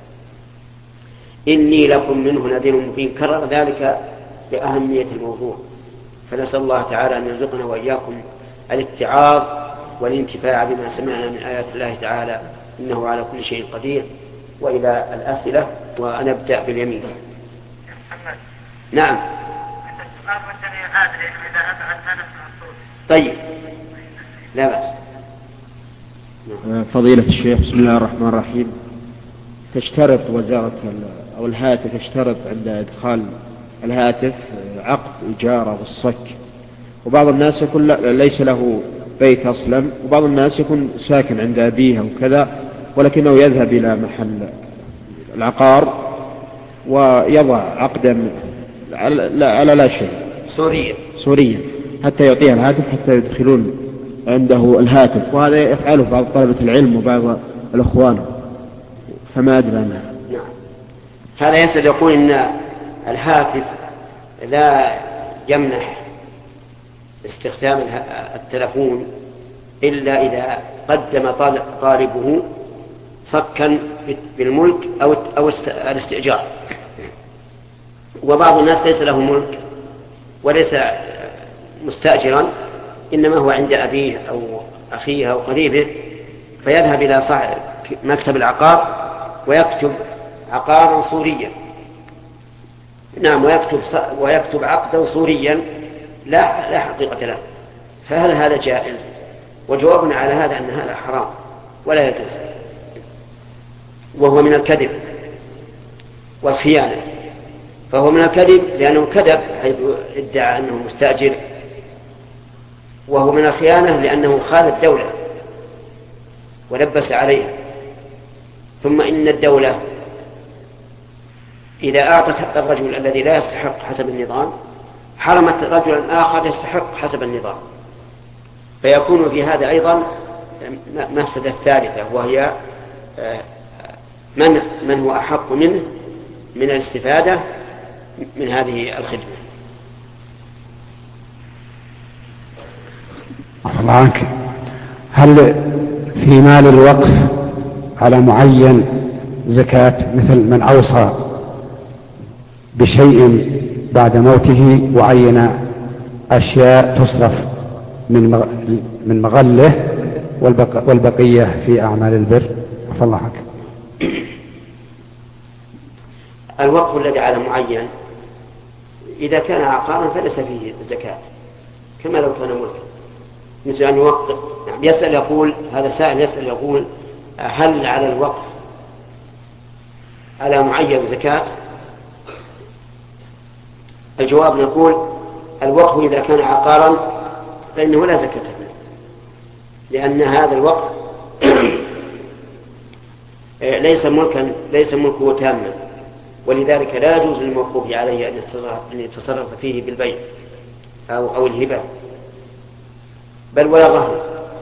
إني لكم منه نذير مبين، كرر ذلك لأهمية الموضوع. فنسأل الله تعالى أن يرزقنا وإياكم الاتعاظ والانتفاع بما سمعنا من آيات الله تعالى إنه على كل شيء قدير. وإلى الأسئلة ونبدأ باليمين. نعم. طيب لا بأس. نعم. فضيلة الشيخ، بسم الله الرحمن الرحيم. تشترط وزارة أو الهاتف تشترط عند إدخال الهاتف عقد إجارة والصك، وبعض الناس يكون ليس له بيت أصلا، وبعض الناس يكون ساكن عند أبيه أو كذا، ولكنه يذهب إلى محل العقار ويضع عقدا على لا شيء سوريا حتى يعطيها الهاتف حتى يدخلون عنده الهاتف، وهذا يفعله بعض طلبة العلم وبعض الأخوان، فما أدري عنها. نعم. هذا يسأل يقول إن الهاتف لا يمنح استخدام التلفون إلا إذا قدم طالبه صكا بالملك أو الاستئجار، وبعض الناس ليس له ملك وليس مستأجرا، إنما هو عند أبيه أو أخيه أو قريبه، فيذهب إلى صاحب مكتب العقار ويكتب عقارا صوريا. نعم، ويكتب عقدا صوريا لا حقيقة له، فهل هذا جائز؟ وجوابنا على هذا أن هذا حرام ولا يجوز، وهو من الكذب والخيانة. فهو من الكذب لأنه كذب حيث ادعى أنه مستأجر، وهو من الخيانة لأنه خان الدولة ولبس عليها. ثم إن الدولة إذا أعطت الرجل الذي لا يستحق حسب النظام حرمت رجلا آخر يستحق حسب النظام، فيكون في هذا أيضا مفسدة ثالثة، وهي من هو أحق منه من الاستفادة من هذه الخدمة. الله عنك، هل في مال الوقف على معين زكاة، مثل من أوصى بشيء بعد موته وعين أشياء تصرف من مغله والبقية في أعمال البر؟ فالله عنك. الوقف الذي على معين إذا كان عقارا فليس فيه زكاة كما لو كان ملكا، مثل أن يوقف. يعني يسأل يقول، هذا سائل يسأل يقول هل على الوقف على معين زكاة؟ الجواب نقول الوقف إذا كان عقارا فإنه لا زكاة فيه، لأن هذا الوقف ليس ملكه تاما، ولذلك لا يجوز للموقوف عليه أن يتصرف فيه بالبيع أو الهبة بل ولا رهن،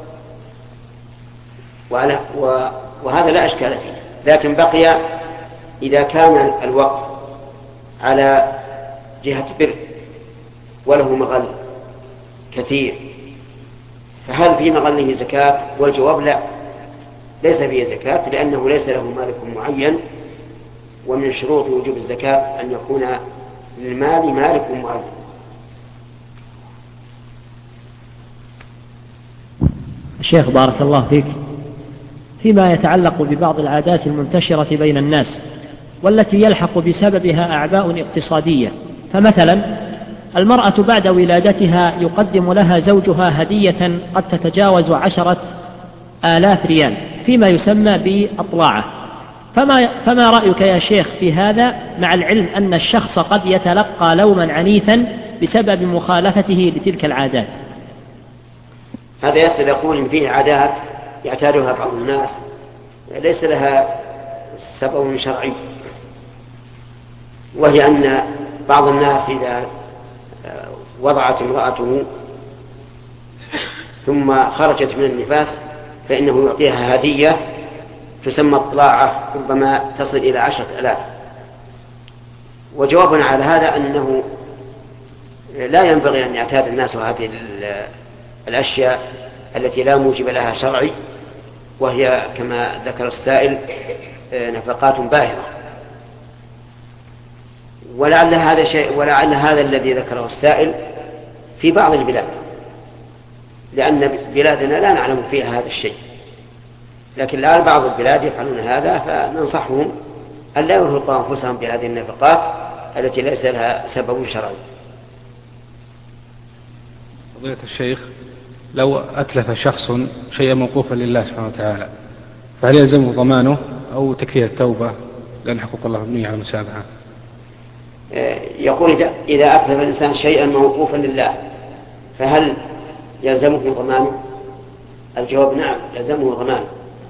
وهذا لا أشكال فيه. لكن بقي إذا كان الوقف على جهة بر وله مغل كثير، فهل في مغله زكاة؟ والجواب لا، ليس فيه زكاة، لأنه ليس له مالك معين، ومن شروط وجوب الزكاة أن يكون للمال مالك معين. الشيخ بارك الله فيك، فيما يتعلق ببعض العادات المنتشرة بين الناس والتي يلحق بسببها أعباء اقتصادية، فمثلا المرأة بعد ولادتها يقدم لها زوجها هدية قد تتجاوز 10,000 ريال فيما يسمى بأطلاعة، فما رأيك يا شيخ في هذا، مع العلم أن الشخص قد يتلقى لوما عنيفا بسبب مخالفته لتلك العادات؟ هذا يسأل يقول إن فيه عادات يعتادها بعض الناس ليس لها سبب شرعي، وهي أن بعض الناس إذا وضعت امرأته ثم خرجت من النفاس فإنه يعطيها هدية تسمى الطلاعة، ربما تصل إلى 10,000. وجوابنا على هذا أنه لا ينبغي أن يعتاد الناس هذه الأشياء التي لا موجب لها شرعي، وهي كما ذكر السائل نفقات باهظة. ولعل هذا الذي ذكره السائل في بعض البلاد، لأن بلادنا لا نعلم فيها هذا الشيء، لكن لعل بعض البلاد يفعلون هذا، فننصحهم أن لا يرهقوا أنفسهم بهذه النفقات التي ليس لها سبب شرعي. فضيلة الشيخ، لو أتلف شخص شيئا موقوفا لله سبحانه وتعالى فهل يلزمه ضمانه أو تكفيه التوبة لأن حقوق الله مبنية على المسامحة؟ يقول إذا أتلف الإنسان شيئا موقوفا لله فهل يلزمه ضمانه؟ الجواب نعم يلزمه ضمانه.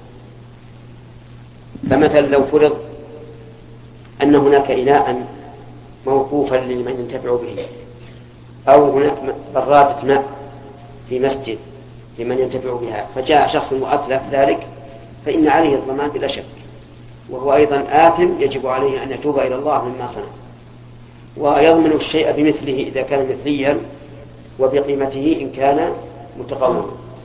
فمثلا لو فرض أن هناك إناء موقوفا لمن ينتفع به أو هناك برادة ماء في مسجد لمن ينتفع بها فجاء شخص وأتلف ذلك فإن عليه الضمان بلا شك، وهو أيضا آثم يجب عليه أن يتوب إلى الله مما صنع، ويضمن الشيء بمثله إذا كان مثليا وبقيمته إن كان متقوما.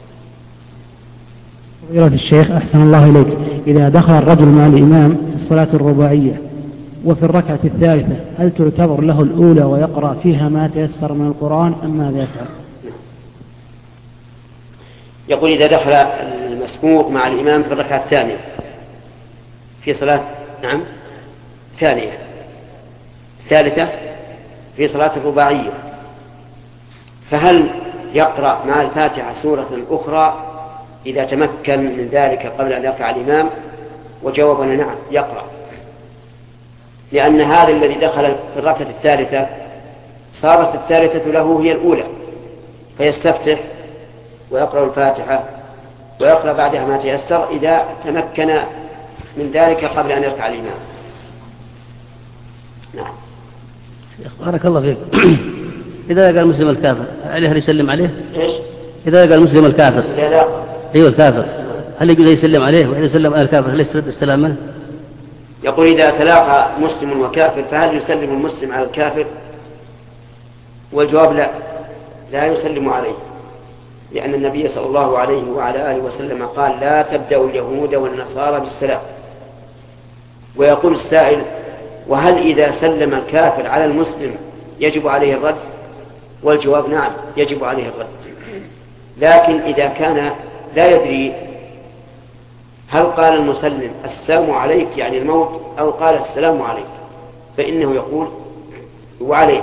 فضيلة الشيخ أحسن الله إليك، إذا دخل الرجل مع الإمام في الصلاة الرباعية وفي الركعة الثالثة هل تعتبر له الأولى ويقرأ فيها ما تيسر من القرآن أم ماذا يفعل؟ يقول إذا دخل المسبوق مع الإمام في الركعة الثانية في صلاة ثالثة في صلاة الرباعية فهل يقرأ مع الفاتحة سورة أخرى إذا تمكن من ذلك قبل أن يركع الإمام؟ وجوابنا نعم يقرأ، لأن هذا الذي دخل في الركعة الثالثة صارت الثالثة له هي الأولى فيستفتح ويقرأ الفاتحة ويقرأ بعدها ما تيسر إذا تمكن من ذلك قبل أن يركع الإمام. نعم. بارك الله فيك. إذا لقى المسلم الكافر عليه هل يسلم عليه؟ إيش؟ إذا لقى المسلم الكافر لا. أيوه الكافر هل يجوز يسلم عليه؟ وإذا سلم على الكافر هل يسترد السلام منه؟ يقول إذا تلاقى مسلم وكافر فهل يسلم المسلم على الكافر؟ والجواب لا يسلم عليه، لأن النبي صلى الله عليه وعلى آله وسلم قال لا تبدأوا اليهود والنصارى بالسلام. ويقول السائل وهل إذا سلم الكافر على المسلم يجب عليه الرد؟ والجواب نعم يجب عليه الرد، لكن إذا كان لا يدري هل قال المسلم السلام عليك يعني الموت أو قال السلام عليك فإنه يقول وعليك،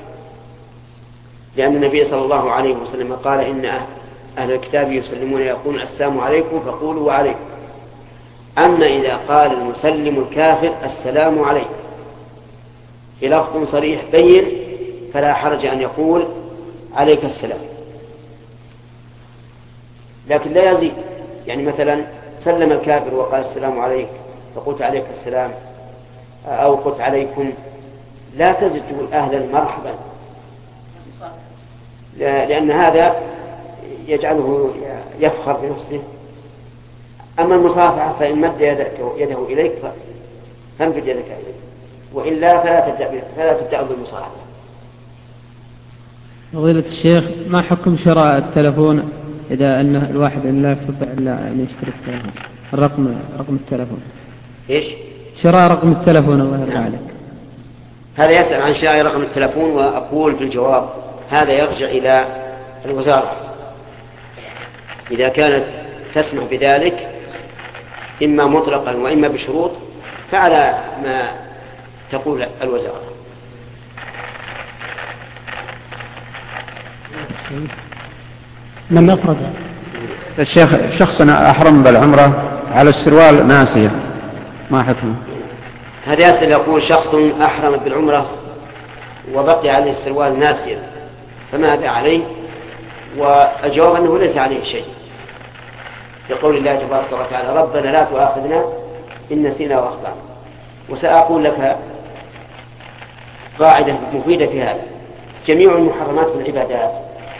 لأن النبي صلى الله عليه وسلم قال إن أهل الكتاب يسلمون يقولون السلام عليكم فقولوا وعليكم. أما إذا قال المسلم الكافر السلام عليك بلفظ صريح بين فلا حرج أن يقول عليك السلام، لكن لا يزيد. يعني مثلا سلم الكافر وقال السلام عليك فقلت عليك السلام أو قلت عليكم، لا تزد تقول أهلا مرحبا، لأن هذا يجعله يفخر بنفسه. أما المصافحة فإن مد يده إليك فانفذ يدك إليك، وإلا فلا تبدأ بالمصافحة. فضيلة الشيخ ما حكم شراء التلفون إذا أن الواحد لا يستطيع إلا أن يشتري التلفون رقم التلفون؟ إيش؟ شراء رقم التلفون الله يرضى عليك. هذا يسأل عن شراء رقم التلفون، وأقول في الجواب هذا يرجع إلى الوزارة إذا كانت تسمح بذلك إما مطلقا وإما بشروط فعلى ما تقول الوزارة. من أفرد الشيخ شخص أحرم بالعمرة على السروال ناسية ما حكمه؟ هذا يسأل يقول شخص أحرم بالعمرة وبقي عليه السروال ناسيا فماذا عليه؟ والجواب أنه ليس عليه شيء، يقول الله تبارك وتعالى ربنا لا تؤاخذنا إن نسينا وأخطأنا. وسأقول لك قاعدة مفيدة في هذا: جميع المحرمات في العبادات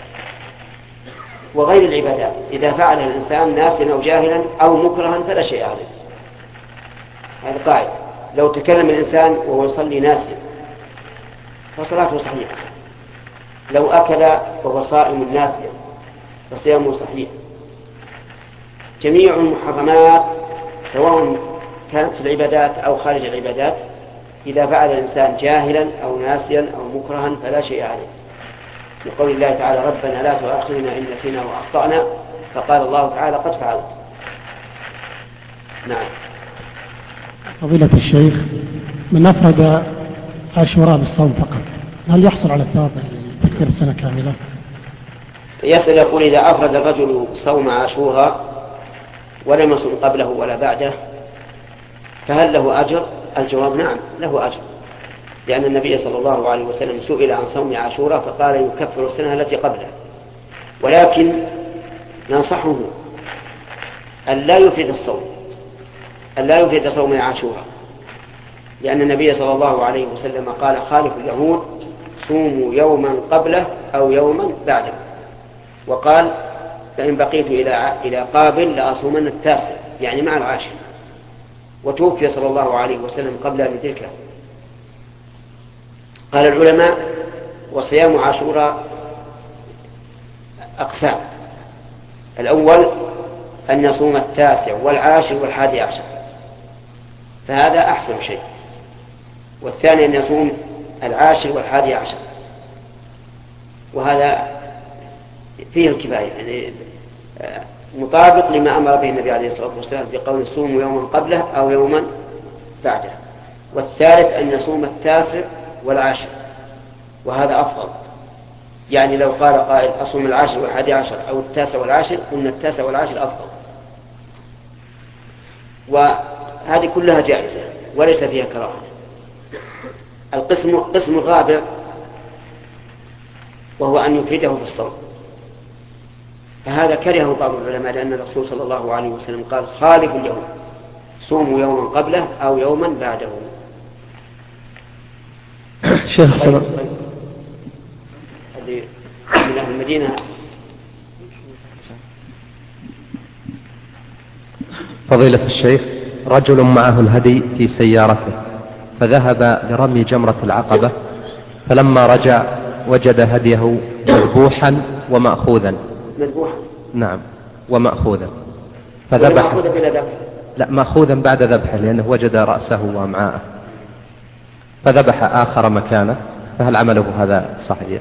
وغير العبادات إذا فعلها الإنسان ناسيا أو جاهلا أو مكرها فلا شيء عليه. هذه قاعدة. لو تكلم الإنسان وهو يصلي ناسيا فصلاته صحيحة، لو أكل وهو صائم ناسيا فصيامه صحيح. جميع المحرمات سواء كانت في العبادات أو خارج العبادات إذا فعل الإنسان جاهلا أو ناسيا أو مكرها فلا شيء عليه، لقول الله تعالى ربنا لا تؤاخذنا إن نسينا وأخطأنا، فقال الله تعالى قد فعلت. نعم. فضيلة الشيخ من أفرد عاشوراء بالصوم فقط هل يحصل على الثواب تكفير السنة كاملة؟ يسأل يقول إذا أفرد الرجل صوم عاشوراء ولم يصم قبله ولا بعده فهل له أجر؟ الجواب نعم له أجر، لأن النبي صلى الله عليه وسلم سئل عن صوم عاشوراء فقال يكفر السنة التي قبله، ولكن ننصحه أن لا يفرد الصوم، أن لا يفرد صوم عاشوراء، لأن النبي صلى الله عليه وسلم قال خالف اليهود صوموا يوما قبله أو يوما بعده، وقال فإن بقيت إلى قابل لأصومن التاسع يعني مع العاشر، وتوفي صلى الله عليه وسلم قبل أن يدركه. قال العلماء وصيام عاشوراء أقسام، الأول أن يصوم التاسع والعاشر والحادي عشر فهذا أحسن شيء، والثاني أن يصوم العاشر والحادي عشر وهذا فيه الكفاية، يعني مطابق لما أمر به النبي عليه الصلاة والسلام في قول صوموا يوما قبله أو يوما بعده. والثالث أن يصوم التاسع والعاشر وهذا أفضل، يعني لو قال قائل أصوم العاشر والحادي عشر أو التاسع والعاشر قلنا التاسع والعاشر أفضل، وهذه كلها جائزة وليس فيها كراهة. القسم الرابع وهو أن يفرده بالصوم، فهذا كرهه بعض العلماء لأن الرسول صلى الله عليه وسلم قال خالف اليهود صوموا يوما قبله أو يوما بعده. شيخ صلى هذه من أهل المدينة. فضيلة الشيخ، رجل معه الهدي في سيارته فذهب لرمي جمرة العقبة، فلما رجع وجد هديه مذبوحا ومأخوذا. مذبوحا؟ نعم ومأخوذا، فذبح. لا، مأخوذا بعد ذبحه لأنه وجد رأسه وأمعاءه، فذبح آخر مكانه، فهل عمله هذا صحيح؟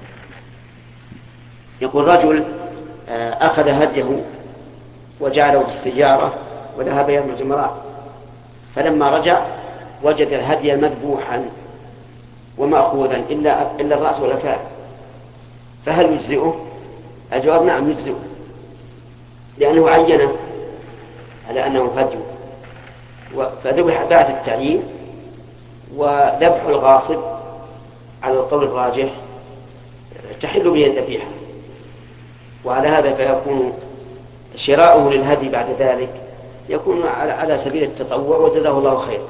يقول رجل أخذ هديه وجعله في السيارة وذهب يرمي الجمرات، فلما رجع وجد الهدي مذبوحا ومأخوذا إلا الرأس والأكفان، فهل يجزئه؟ الجواب نعم يجزئه، لأنه عينه على أنه هدي، فذبح بعد التعيين، وذبح الغاصب على القول الراجح تحل به الذبيحة، وعلى هذا فيكون شراؤه للهدي بعد ذلك يكون على سبيل التطوع وجزاه الله خير.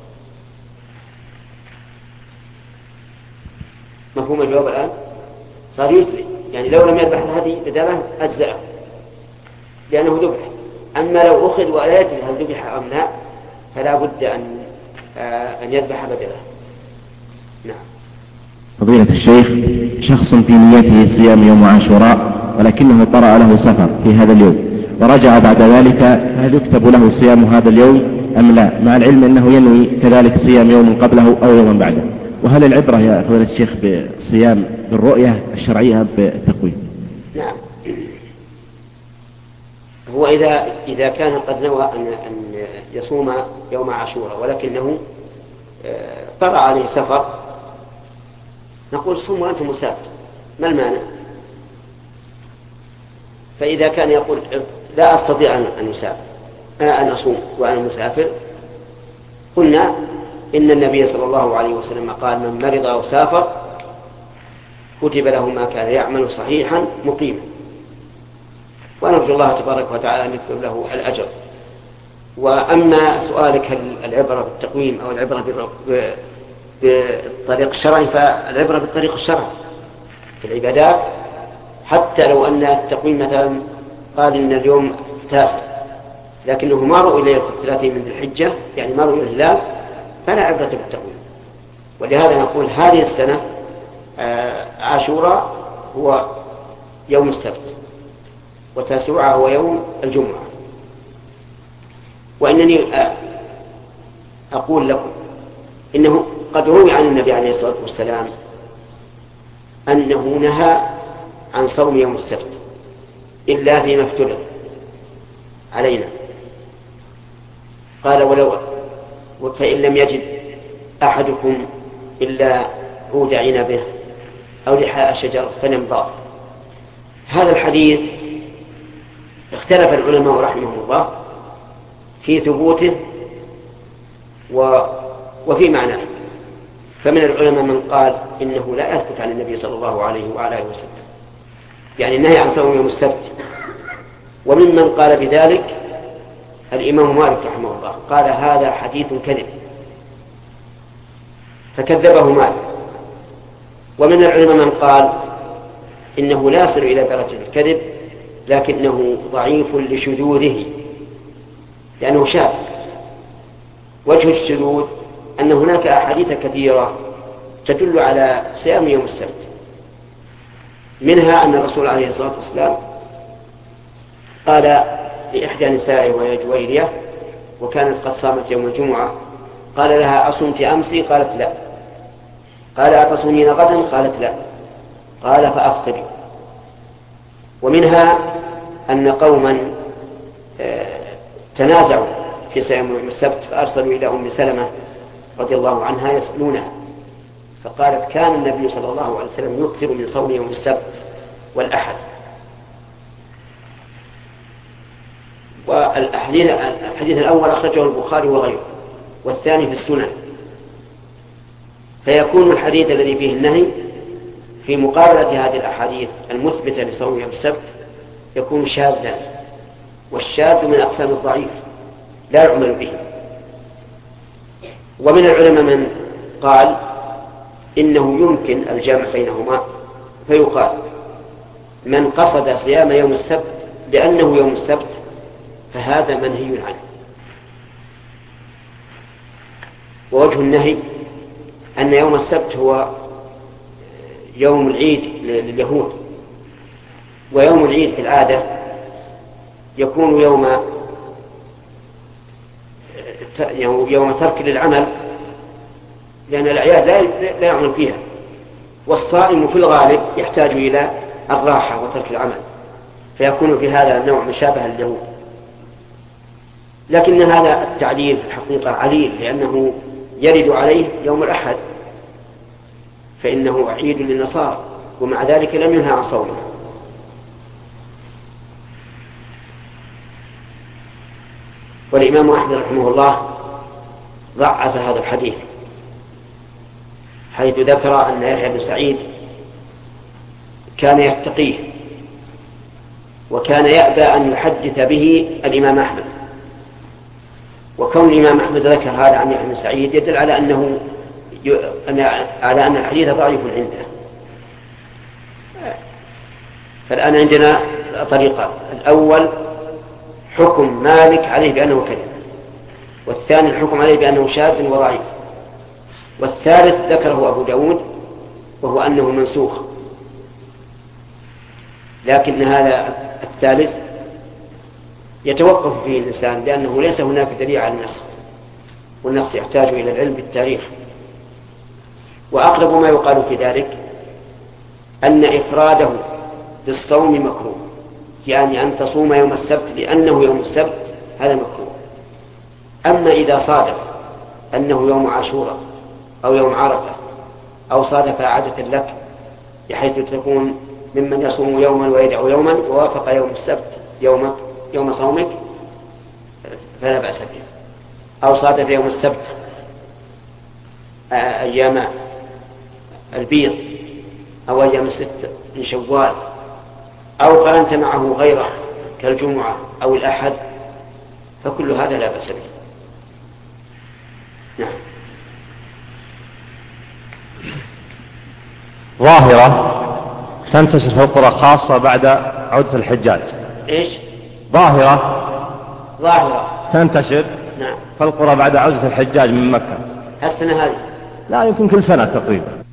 مفهوم الجواب الآن؟ صار يجزي، يعني لو لم يذبح الهدي بدله أجزأه لأنه ذبح، أما لو أخذ ولا يدري هل ذبح أم لا فلا بد أن يذبح بدله. نعم. فضيلة الشيخ، شخص في نيته صيام يوم عاشوراء ولكنه طرأ له سفر في هذا اليوم ورجع بعد ذلك، هل يكتب له صيام هذا اليوم أم لا، مع العلم أنه ينوي كذلك صيام يوم قبله أو يوم بعده؟ وهل العبرة يا فضيلة الشيخ بصيام بالرؤية الشرعية بالتقويم؟ نعم، هو إذا كان قد نوى أن يصوم يوم عاشوراء ولكنه طرأ عليه سفر نقول صوم وأنت مسافر، ما المانع؟ فإذا كان يقول لا أستطيع أن أصوم وأنا مسافر، قلنا إن النبي صلى الله عليه وسلم قال من مرض أو سافر كتب له ما كان يعمل صحيحا مقيما، ونرجو الله تبارك وتعالى أن يكتب له الأجر. وأما سؤالك هل العبرة بالتقويم أو العبرة بالطريق الشرعي، فالعبرة بالطريق الشرعي في العبادات، حتى لو أن التقويم مثلا قال إن اليوم 9 لكنه ما رؤي ليلة 30 من ذي الحجة، يعني ما رؤي الهلال، فلا عبرة بالتقويم. ولهذا نقول هذه السنة عاشوراء هو يوم السبت، وتاسوعة هو يوم الجمعة. وإنني أقول لكم إنه قد روي عن النبي عليه الصلاة والسلام أنه نهى عن صوم يوم السبت إلا فيما افترض علينا، قال فإن لم يجد أحدكم إلا عود عنبه أو لحاء شجر فليمضغ، هذا الحديث اختلف العلماء رحمهم الله في ثبوته وفي معناه. فمن العلماء من قال إنه لا يثبت عن النبي صلى الله عليه وعلى آله وسلم، يعني النهي عن صوم يوم السبت. وممن قال بذلك الإمام مالك رحمه الله، قال هذا حديث كذب، فكذبه مالك. ومن العلماء من قال إنه لا يصل إلى درجة الكذب، لكنه ضعيف لشذوذه لأنه شاذ. وجه الشذوذ أن هناك أحاديث كثيرة تدل على صيام يوم السبت، منها أن الرسول عليه الصلاة والسلام قال لإحدى نسائه وهي جويرية وكانت قد صامت يوم الجمعة، قال لها أصمت أمسي؟ قالت لا. قال أتصومين غدا؟ قالت لا. قال فأفطري. ومنها أن قوما تنازعوا في صيام يوم السبت فأرسلوا إلى أم سلمة رضي الله عنها يسألونها، فقالت كان النبي صلى الله عليه وسلم يكثر من صوم يوم السبت والأحد. والحديث الأول أخرجه البخاري وغيره، والثاني في السنن، فيكون الحديث الذي فيه النهي في مقابلة هذه الأحاديث المثبتة لصوم يوم السبت يكون شاذا، والشاذ من أقسام الضعيف لا يعمل به. ومن العلماء من قال إنه يمكن الجمع بينهما، فيقال من قصد صيام يوم السبت لأنه يوم السبت فهذا منهي عنه. ووجه النهي أن يوم السبت هو يوم العيد لليهود، ويوم العيد في العادة يكون يوم ترك للعمل، لأن الأعياد لا يعمل فيها، والصائم في الغالب يحتاج إلى الراحة وترك العمل، فيكون في هذا نوع مشابه لليهود. لكن هذا التعليل في الحقيقة عليل، لأنه يرد عليه يوم الأحد فإنه عيد للنصارى، ومع ذلك لم ينهى عن صومه. والإمام أحمد رحمه الله ضعف هذا الحديث، حيث ذكر أن يحيى بن سعيد كان يتقيه وكان يأبى أن يحدث به الإمام أحمد. وكون الإمام أحمد ذكر هذا عن يحيى بن سعيد يدل على أن الحديث ضعيف عنده. فالآن عندنا طريقة: الأول حكم مالك عليه بأنه كذب، والثاني الحكم عليه بأنه شاذ وضعيف، والثالث ذكره أبو داود وهو أنه منسوخ. لكن هذا الثالث يتوقف فيه الإنسان، لأنه ليس هناك دليل على النسخ، والنسخ يحتاج إلى العلم بالتاريخ. وأقرب ما يقال في ذلك أن إفراده بالصوم مكروه، يعني أن تصوم يوم السبت لأنه يوم السبت هذا مكروه. أما إذا صادف أنه يوم عاشوراء أو يوم عرفة أو صادف عادة لك بحيث تكون ممن يصوم يوما ويدعو يوما ووافق يوم السبت يوم صومك فلا بأس به، أو صادف يوم السبت أيام البيض أو أيام الست من شوال، أو قرنت معه غيره كالجمعة أو الأحد، فكل هذا لا بأس به. نعم. ظاهرة تنتشر في القرى خاصة بعد عودة الحجاج. إيش؟ ظاهرة تنتشر نعم. في القرى بعد عودة الحجاج من مكة. السنة هذه؟ لا، يمكن كل سنة تقريبا.